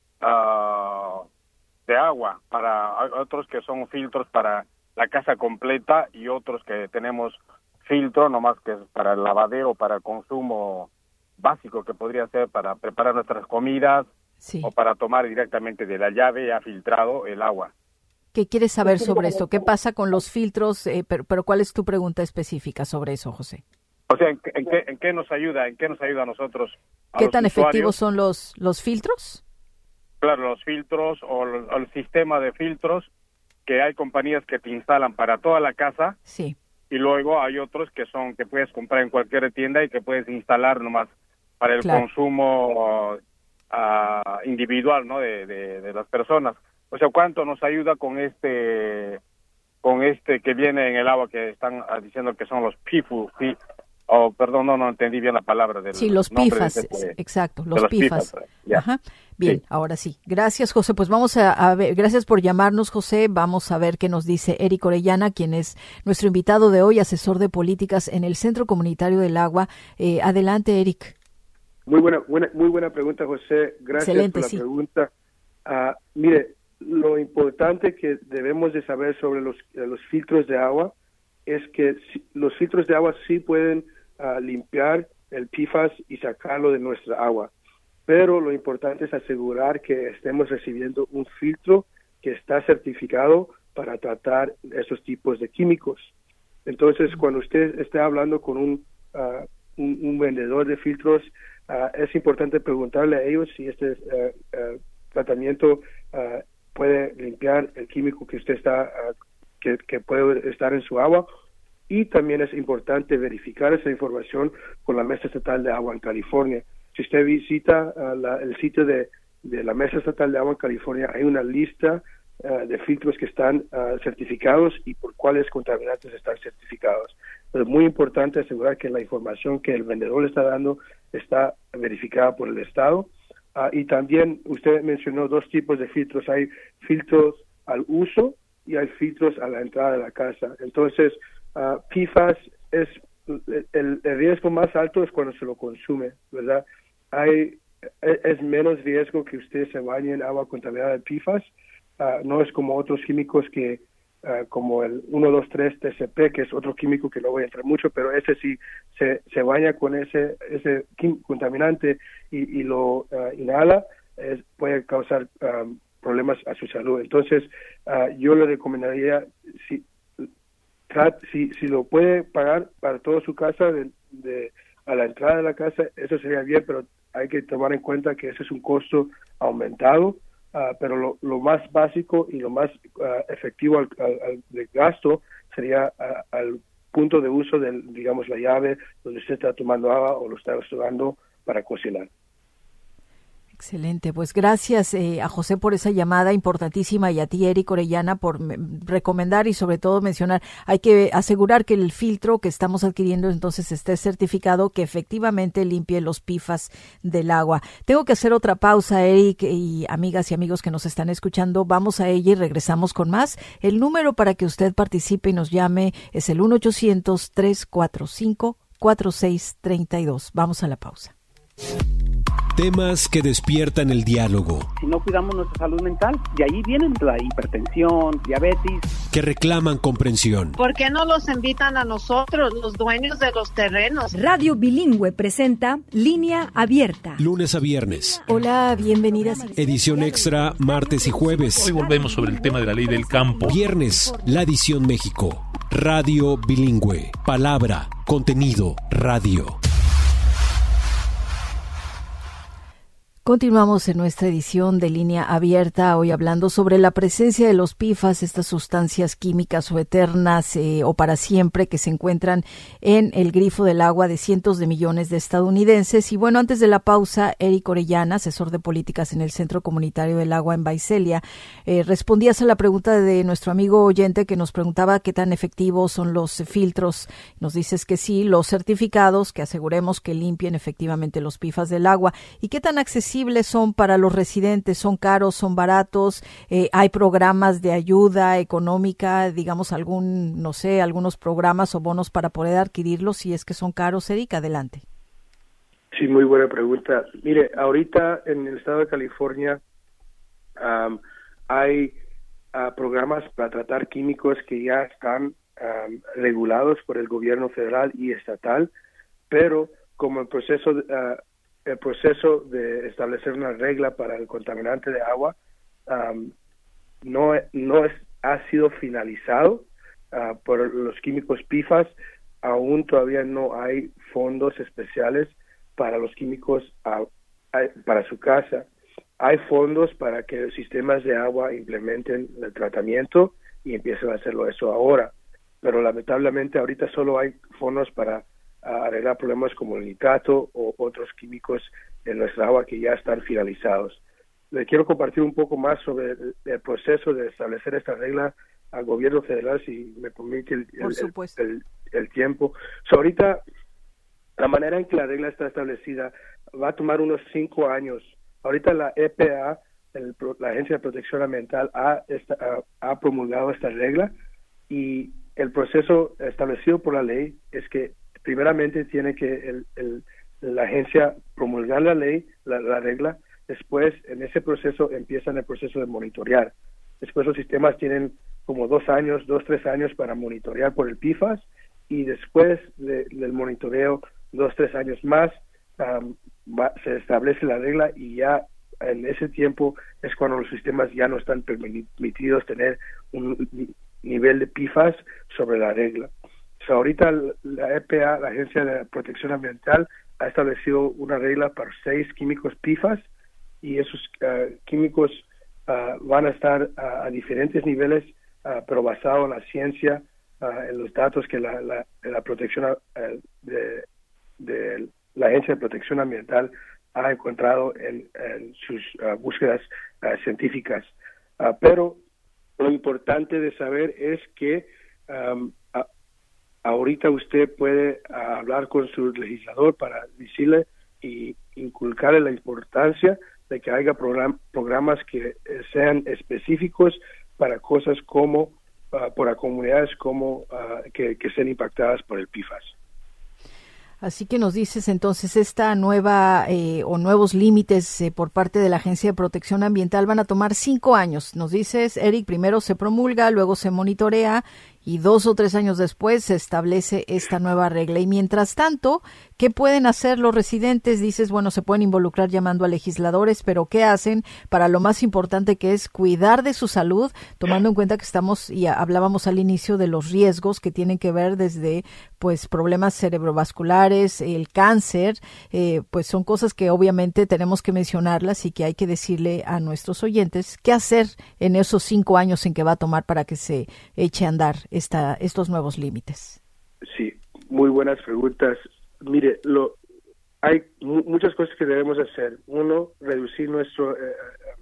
uh, de agua, para otros que son filtros para la casa completa y otros que tenemos filtro nomás que es para el lavadero, para consumo básico, que podría ser para preparar nuestras comidas, sí, o para tomar directamente de la llave ya filtrado el agua. ¿Qué quieres saber sobre esto? ¿Qué pasa con los filtros? Eh, pero, pero ¿cuál es tu pregunta específica sobre eso, José? O sea, ¿en, en, qué, en qué nos ayuda? ¿En qué nos ayuda a nosotros? A ¿Qué tan usuarios? Efectivos son los, los filtros? Claro, los filtros o el, o el sistema de filtros, que hay compañías que te instalan para toda la casa. Sí. Y luego hay otros que son que puedes comprar en cualquier tienda y que puedes instalar nomás para el claro. consumo uh, individual, ¿no?, de, de, de las personas. O sea, ¿cuánto nos ayuda con este con este que viene en el agua que están uh, diciendo que son los P F U? ¿Sí? Oh, perdón, no, no entendí bien la palabra. Del sí, los P F A S, de este, exacto, los, los P F A S. P F A S, Ajá. Bien, sí. Ahora sí. Gracias, José. Pues vamos a, a ver, gracias por llamarnos, José. Vamos a ver qué nos dice Eric Orellana, quien es nuestro invitado de hoy, asesor de políticas en el Centro Comunitario del Agua. Eh, adelante, Eric. Muy buena, buena, muy buena pregunta, José. Gracias Excelente, por la sí. pregunta. Uh, mire, lo importante que debemos de saber sobre los, los filtros de agua es que si, los filtros de agua sí pueden uh, limpiar el P F A S y sacarlo de nuestra agua. Pero lo importante es asegurar que estemos recibiendo un filtro que está certificado para tratar esos tipos de químicos. Entonces, cuando usted esté hablando con un, uh, un, un vendedor de filtros, Uh, es importante preguntarle a ellos si este uh, uh, tratamiento uh, puede limpiar el químico que usted está, uh, que, que puede estar en su agua, y también es importante verificar esa información con la Mesa Estatal de Agua en California. Si usted visita uh, la, el sitio de, de la Mesa Estatal de Agua en California, hay una lista uh, de filtros que están uh, certificados y por cuáles contaminantes están certificados. Es muy importante asegurar que la información que el vendedor le está dando está verificada por el Estado. Uh, y también usted mencionó dos tipos de filtros. Hay filtros al uso y hay filtros a la entrada de la casa. Entonces, uh, P F A S es el, el riesgo más alto es cuando se lo consume, ¿verdad? Hay es menos riesgo que usted se bañe en agua contaminada de P F A S. Uh, no es como otros químicos que Uh, como el uno dos tres T C P, que es otro químico que no voy a entrar mucho, pero ese sí se, se baña con ese ese contaminante y, y lo uh, inhala, es, puede causar um, problemas a su salud. Entonces, uh, yo le recomendaría, si, trat, si si lo puede pagar para toda su casa, de, de a la entrada de la casa, eso sería bien, pero hay que tomar en cuenta que ese es un costo aumentado. Uh, pero lo, lo más básico y lo más uh, efectivo al, al, al de gasto sería uh, al punto de uso de, digamos, la llave donde usted está tomando agua o lo está usando para cocinar. Excelente, pues gracias eh, a José por esa llamada importantísima y a ti, Eric Orellana, por me- recomendar y sobre todo mencionar, hay que asegurar que el filtro que estamos adquiriendo entonces esté certificado, que efectivamente limpie los P F A S del agua. Tengo que hacer otra pausa, Eric, y amigas y amigos que nos están escuchando, vamos a ella y regresamos con más. El número para que usted participe y nos llame es el uno ochocientos, tres cuatro cinco, cuatro seis tres dos. Vamos a la pausa. Temas que despiertan el diálogo. Si no cuidamos nuestra salud mental, de ahí vienen la hipertensión, diabetes. Que reclaman comprensión. ¿Por qué no los invitan a nosotros, los dueños de los terrenos? Radio Bilingüe presenta Línea Abierta. Lunes a viernes. Hola, bienvenidas. Edición extra martes y jueves. Hoy volvemos sobre el tema de la ley del campo. Viernes, la edición México. Radio Bilingüe. Palabra, contenido, radio. Continuamos en nuestra edición de Línea Abierta, hoy hablando sobre la presencia de los P F A S, estas sustancias químicas o eternas eh, o para siempre que se encuentran en el grifo del agua de cientos de millones de estadounidenses. Y bueno, antes de la pausa, Eric Orellana, asesor de políticas en el Centro Comunitario del Agua en Visalia, eh, respondías a la pregunta de nuestro amigo oyente que nos preguntaba qué tan efectivos son los filtros. Nos dices que sí, los certificados, que aseguremos que limpien efectivamente los P F A S del agua. ¿Y qué tan accesibles son para los residentes? ¿Son caros, son baratos? Eh, ¿Hay programas de ayuda económica, digamos algún, no sé, algunos programas o bonos para poder adquirirlos si es que son caros? Eric, adelante. Sí, muy buena pregunta. Mire, ahorita en el estado de California um, hay uh, programas para tratar químicos que ya están um, regulados por el gobierno federal y estatal, pero como el proceso de, uh, el proceso de establecer una regla para el contaminante de agua um, no, no es, ha sido finalizado uh, por los químicos P F A S. Aún todavía no hay fondos especiales para los químicos uh, para su casa. Hay fondos para que los sistemas de agua implementen el tratamiento y empiecen a hacerlo eso ahora, pero lamentablemente ahorita solo hay fondos para a arreglar problemas como el nitrato o otros químicos en nuestra agua que ya están finalizados. Le quiero compartir un poco más sobre el, el proceso de establecer esta regla al gobierno federal, si me permite el, el, el, el, el tiempo. So, ahorita, la manera en que la regla está establecida va a tomar unos cinco años. Ahorita la E P A, el, la Agencia de Protección Ambiental, ha, esta, ha, ha promulgado esta regla, y el proceso establecido por la ley es que primeramente tiene que el, el, la agencia promulgar la ley, la, la regla. Después, en ese proceso, empiezan el proceso de monitorear. Después los sistemas tienen como dos años, dos, tres años para monitorear por el P F A S, y después de, del monitoreo, dos, tres años más, um, va, se establece la regla, y ya en ese tiempo es cuando los sistemas ya no están permitidos tener un nivel de P F A S sobre la regla. So, ahorita la E P A, la Agencia de Protección Ambiental, ha establecido una regla para seis químicos P F A S, y esos uh, químicos uh, van a estar uh, a diferentes niveles, uh, pero basado en la ciencia, uh, en los datos que la, la, la protección uh, de, de la Agencia de Protección Ambiental ha encontrado en, en sus uh, búsquedas uh, científicas. Uh, pero lo importante de saber es que um, ahorita usted puede uh, hablar con su legislador para decirle y inculcarle la importancia de que haya program programas que eh, sean específicos para cosas como, uh, para comunidades como uh, que, que sean impactadas por el P F A S. Así que nos dices entonces esta nueva eh, o nuevos límites eh, por parte de la Agencia de Protección Ambiental van a tomar cinco años. Nos dices, Eric, primero se promulga, luego se monitorea y dos o tres años después se establece esta nueva regla. Y mientras tanto, ¿qué pueden hacer los residentes? Dices, bueno, se pueden involucrar llamando a legisladores, pero ¿qué hacen para lo más importante, que es cuidar de su salud, tomando en cuenta que estamos, y hablábamos al inicio de los riesgos que tienen que ver desde pues problemas cerebrovasculares, el cáncer, eh, pues son cosas que obviamente tenemos que mencionarlas y que hay que decirle a nuestros oyentes qué hacer en esos cinco años en que va a tomar para que se eche a andar esta, estos nuevos límites? Sí, muy buenas preguntas. Mire, lo, hay mu muchas cosas que debemos hacer. Uno, reducir nuestro eh,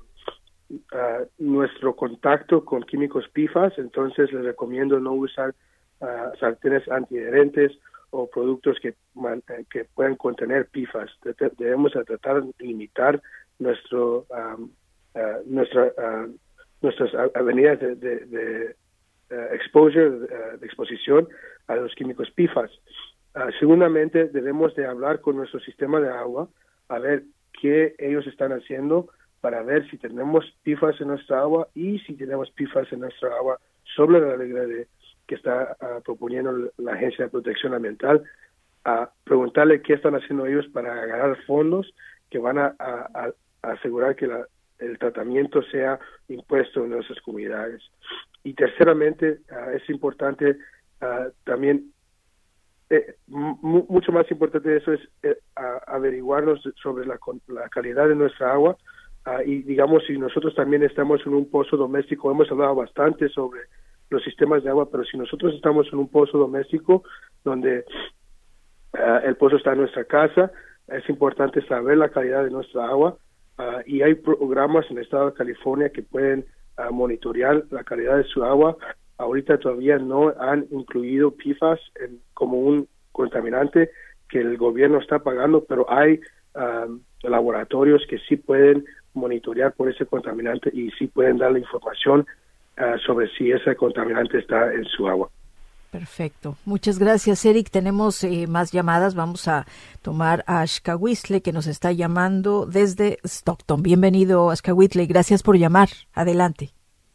uh, nuestro contacto con químicos P F A S. Entonces, les recomiendo no usar uh, sartenes antiadherentes o productos que, man, eh, que puedan contener P F A S. De debemos tratar de limitar nuestro um, uh, nuestra uh, nuestras avenidas de, de, de uh, exposure, uh, de exposición a los químicos P F A S. Uh, segundamente, debemos de hablar con nuestro sistema de agua a ver qué ellos están haciendo para ver si tenemos P F A S en nuestra agua y si tenemos P F A S en nuestra agua sobre la regla de, que está uh, proponiendo la Agencia de Protección Ambiental, a uh, preguntarle qué están haciendo ellos para ganar fondos que van a, a, a asegurar que la, el tratamiento sea impuesto en nuestras comunidades. Y terceramente, uh, es importante uh, también, eh, m- mucho más importante de eso es eh, a, averiguarnos sobre la, la calidad de nuestra agua. Uh, y digamos, si nosotros también estamos en un pozo doméstico, hemos hablado bastante sobre los sistemas de agua, pero si nosotros estamos en un pozo doméstico donde uh, el pozo está en nuestra casa, es importante saber la calidad de nuestra agua, uh, y hay programas en el estado de California que pueden uh, monitorear la calidad de su agua. Ahorita todavía no han incluido P F A S en, como un contaminante que el gobierno está pagando, pero hay um, laboratorios que sí pueden monitorear por ese contaminante y sí pueden dar la información uh, sobre si ese contaminante está en su agua. Perfecto. Muchas gracias, Eric. Tenemos eh, más llamadas. Vamos a tomar a Axcahuitle, que nos está llamando desde Stockton. Bienvenido, Axcahuitle. Gracias por llamar. Adelante.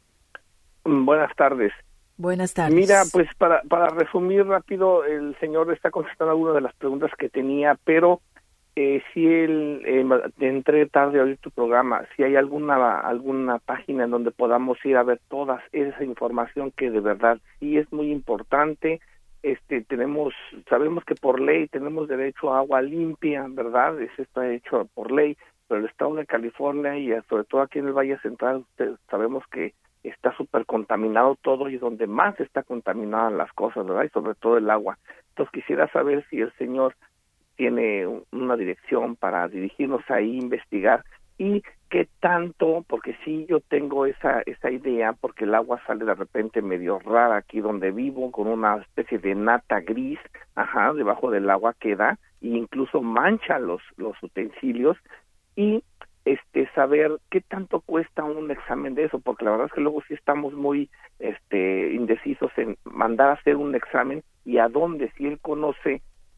Buenas tardes. Buenas tardes. Mira, pues para, para resumir rápido, el señor está contestando algunas de las preguntas que tenía, pero Eh, si él, eh, entré tarde a oír tu programa, si hay alguna alguna página en donde podamos ir a ver toda esa información que de verdad sí es muy importante. Este, tenemos, sabemos que por ley tenemos derecho a agua limpia, ¿verdad? Eso está hecho por ley, pero el estado de California y sobre todo aquí en el Valle Central, usted, sabemos que está súper contaminado todo y donde más está contaminadas las cosas, ¿verdad? Y sobre todo el agua. Entonces quisiera saber si el señor tiene una dirección para dirigirnos ahí, investigar, y qué tanto, porque sí yo tengo esa esa idea, porque el agua sale de repente medio rara aquí donde vivo, con una especie de nata gris, ajá, debajo del agua queda, e incluso mancha los, los utensilios, y este saber qué tanto cuesta un examen de eso, porque la verdad es que luego sí estamos muy este indecisos en mandar a hacer un examen, y a dónde, si él conoce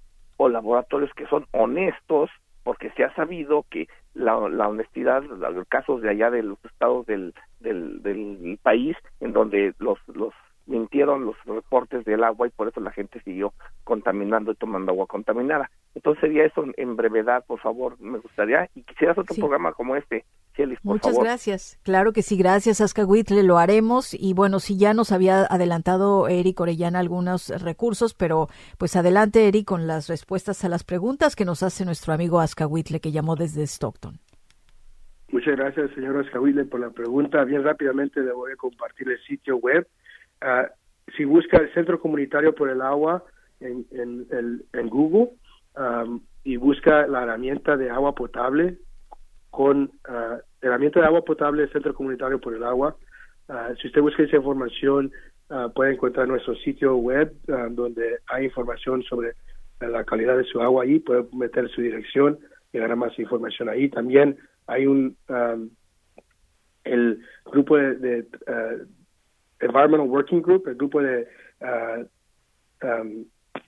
o laboratorios que son honestos, porque se ha sabido que la, la honestidad, los casos de allá de los estados del del, del país, en donde los los mintieron los reportes del agua y por eso la gente siguió contaminando y tomando agua contaminada. Entonces sería eso en brevedad, por favor, me gustaría, y quisieras otro sí. programa como este, Chelis, por Muchas favor. gracias. Claro que sí, gracias, Axcahuitle, lo haremos. Y bueno, sí, ya nos había adelantado Eric Orellana algunos recursos, pero pues adelante, Eric, con las respuestas a las preguntas que nos hace nuestro amigo Axcahuitle, que llamó desde Stockton. Muchas gracias, señor Axcahuitle, por la pregunta. Bien rápidamente le voy a compartir el sitio web. Uh, si busca el Centro Comunitario por el Agua en, en, en, en Google um, y busca la herramienta de agua potable, con uh, herramienta de agua potable Centro Comunitario por el Agua. Uh, si usted busca esa información, uh, puede encontrar nuestro sitio web uh, donde hay información sobre uh, la calidad de su agua ahí, puede meter su dirección y ganar más información ahí. También hay un um, el grupo de, de uh, Environmental Working Group, el grupo de uh, um,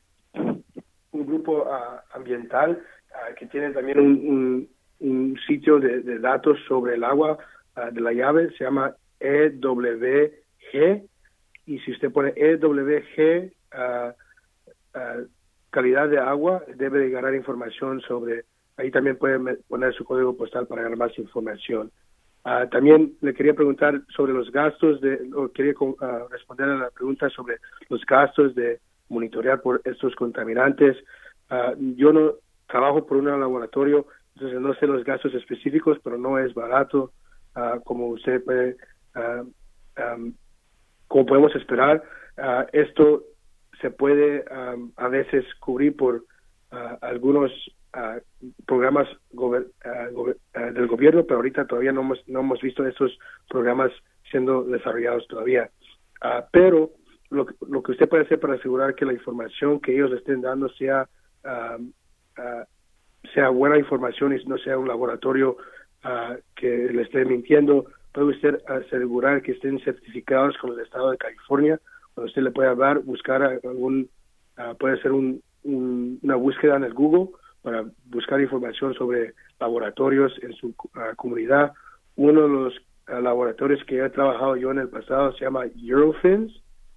un grupo uh, ambiental uh, que tiene también un, un un sitio de, de datos sobre el agua uh, de la llave, se llama E W G, y si usted pone E W G uh, uh, calidad de agua, debe de ganar información sobre, ahí también puede poner su código postal para ganar más información. Uh, también le quería preguntar sobre los gastos, de, o quería uh, responder a la pregunta sobre los gastos de monitorear por estos contaminantes. Uh, yo no trabajo por un laboratorio, entonces no sé los gastos específicos, pero no es barato, uh, como usted puede, uh, um, como podemos esperar. Uh, esto se puede um, a veces cubrir por uh, algunos uh, programas gober, uh, gober, uh, del gobierno, pero ahorita todavía no hemos, no hemos visto estos programas siendo desarrollados todavía. Uh, pero lo, lo que usted puede hacer para asegurar que la información que ellos estén dando sea um, uh, sea buena información y no sea un laboratorio uh, que le esté mintiendo, puede usted asegurar que estén certificados con el estado de California. Cuando usted le puede hablar, buscar algún, uh, puede ser un, un, una búsqueda en el Google, para buscar información sobre laboratorios en su uh, comunidad. Uno de los uh, laboratorios que he trabajado yo en el pasado se llama Eurofins,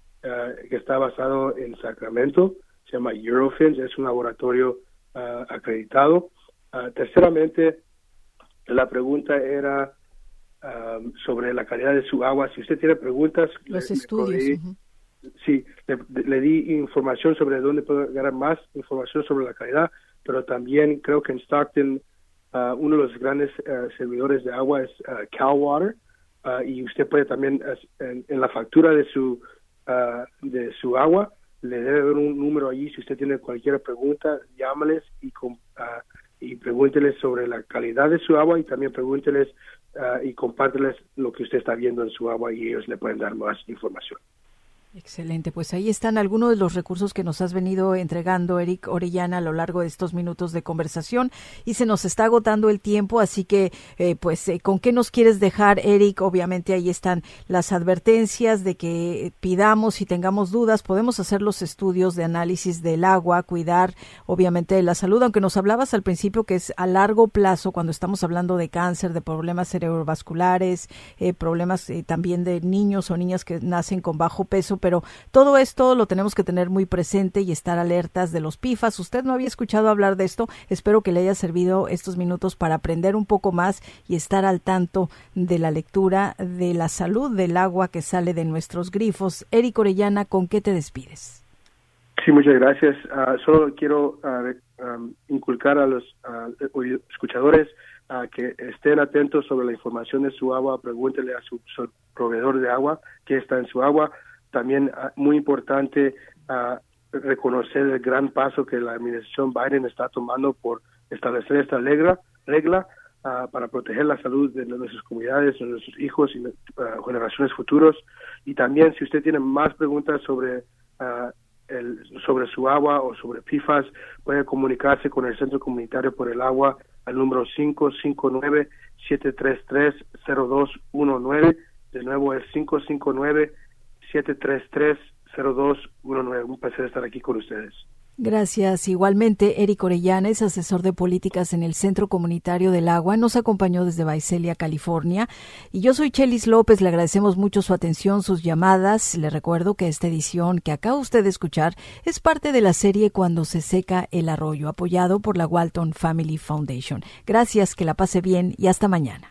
uh, que está basado en Sacramento. Se llama Eurofins, es un laboratorio uh, acreditado. Uh, terceramente, la pregunta era um, sobre la calidad de su agua. Si usted tiene preguntas, los le, estudios. Le uh-huh. Sí, le, le di información sobre dónde puedo ganar más información sobre la calidad, pero también creo que en Stockton uh, uno de los grandes uh, servidores de agua es uh, Cal Water, uh, y usted puede también uh, en, en la factura de su uh, de su agua le debe haber un número allí. Si usted tiene cualquier pregunta, llámales y uh, y pregúnteles sobre la calidad de su agua, y también pregúnteles uh, y compárteles lo que usted está viendo en su agua, y ellos le pueden dar más información. Excelente, pues ahí están algunos de los recursos que nos has venido entregando, Eric Orellana, a lo largo de estos minutos de conversación, y se nos está agotando el tiempo, así que eh, pues eh, ¿con qué nos quieres dejar, Eric? Obviamente ahí están las advertencias de que pidamos y tengamos dudas, podemos hacer los estudios de análisis del agua, cuidar obviamente de la salud, aunque nos hablabas al principio que es a largo plazo cuando estamos hablando de cáncer, de problemas cerebrovasculares, eh, problemas eh, también de niños o niñas que nacen con bajo peso, pero todo esto lo tenemos que tener muy presente y estar alertas de los P F A S. Usted no había escuchado hablar de esto, espero que le haya servido estos minutos para aprender un poco más y estar al tanto de la lectura de la salud del agua que sale de nuestros grifos. Eric Orellana, ¿con qué te despides? Sí, muchas gracias. Uh, solo quiero uh, um, inculcar a los uh, escuchadores uh, que estén atentos sobre la información de su agua, pregúntele a su, su proveedor de agua qué está en su agua. También uh, muy importante uh, reconocer el gran paso que la administración Biden está tomando por establecer esta regla, regla uh, para proteger la salud de nuestras comunidades, de nuestros hijos y uh, generaciones futuros. Y también, si usted tiene más preguntas sobre uh, el, sobre su agua o sobre P F A S, puede comunicarse con el Centro Comunitario por el Agua al número cinco cinco nueve, siete tres tres, cero dos uno nueve. De nuevo es cinco cinco nueve, siete tres tres, cero dos uno nueve. Un placer estar aquí con ustedes. Gracias. Igualmente, Eric Orellana es asesor de políticas en el Centro Comunitario del Agua. Nos acompañó desde Visalia, California. Y yo soy Chelis López. Le agradecemos mucho su atención, sus llamadas. Le recuerdo que esta edición que acaba usted de escuchar es parte de la serie Cuando se seca el arroyo, apoyado por la Walton Family Foundation. Gracias, que la pase bien y hasta mañana.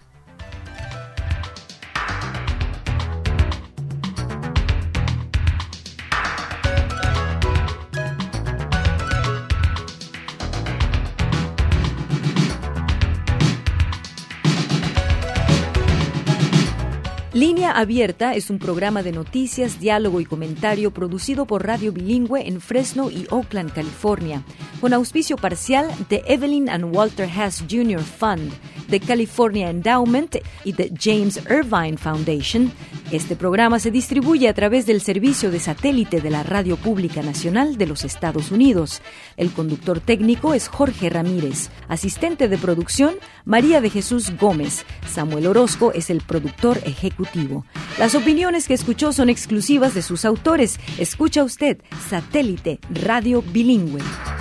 Línea Abierta es un programa de noticias, diálogo y comentario producido por Radio Bilingüe en Fresno y Oakland, California, con auspicio parcial de Evelyn and Walter Haas junior Fund, de California Endowment y de James Irvine Foundation. Este programa se distribuye a través del servicio de satélite de la Radio Pública Nacional de los Estados Unidos. El conductor técnico es Jorge Ramírez. Asistente de producción, María de Jesús Gómez. Samuel Orozco es el productor ejecutivo. Las opiniones que escuchó son exclusivas de sus autores. Escucha usted Satélite Radio Bilingüe.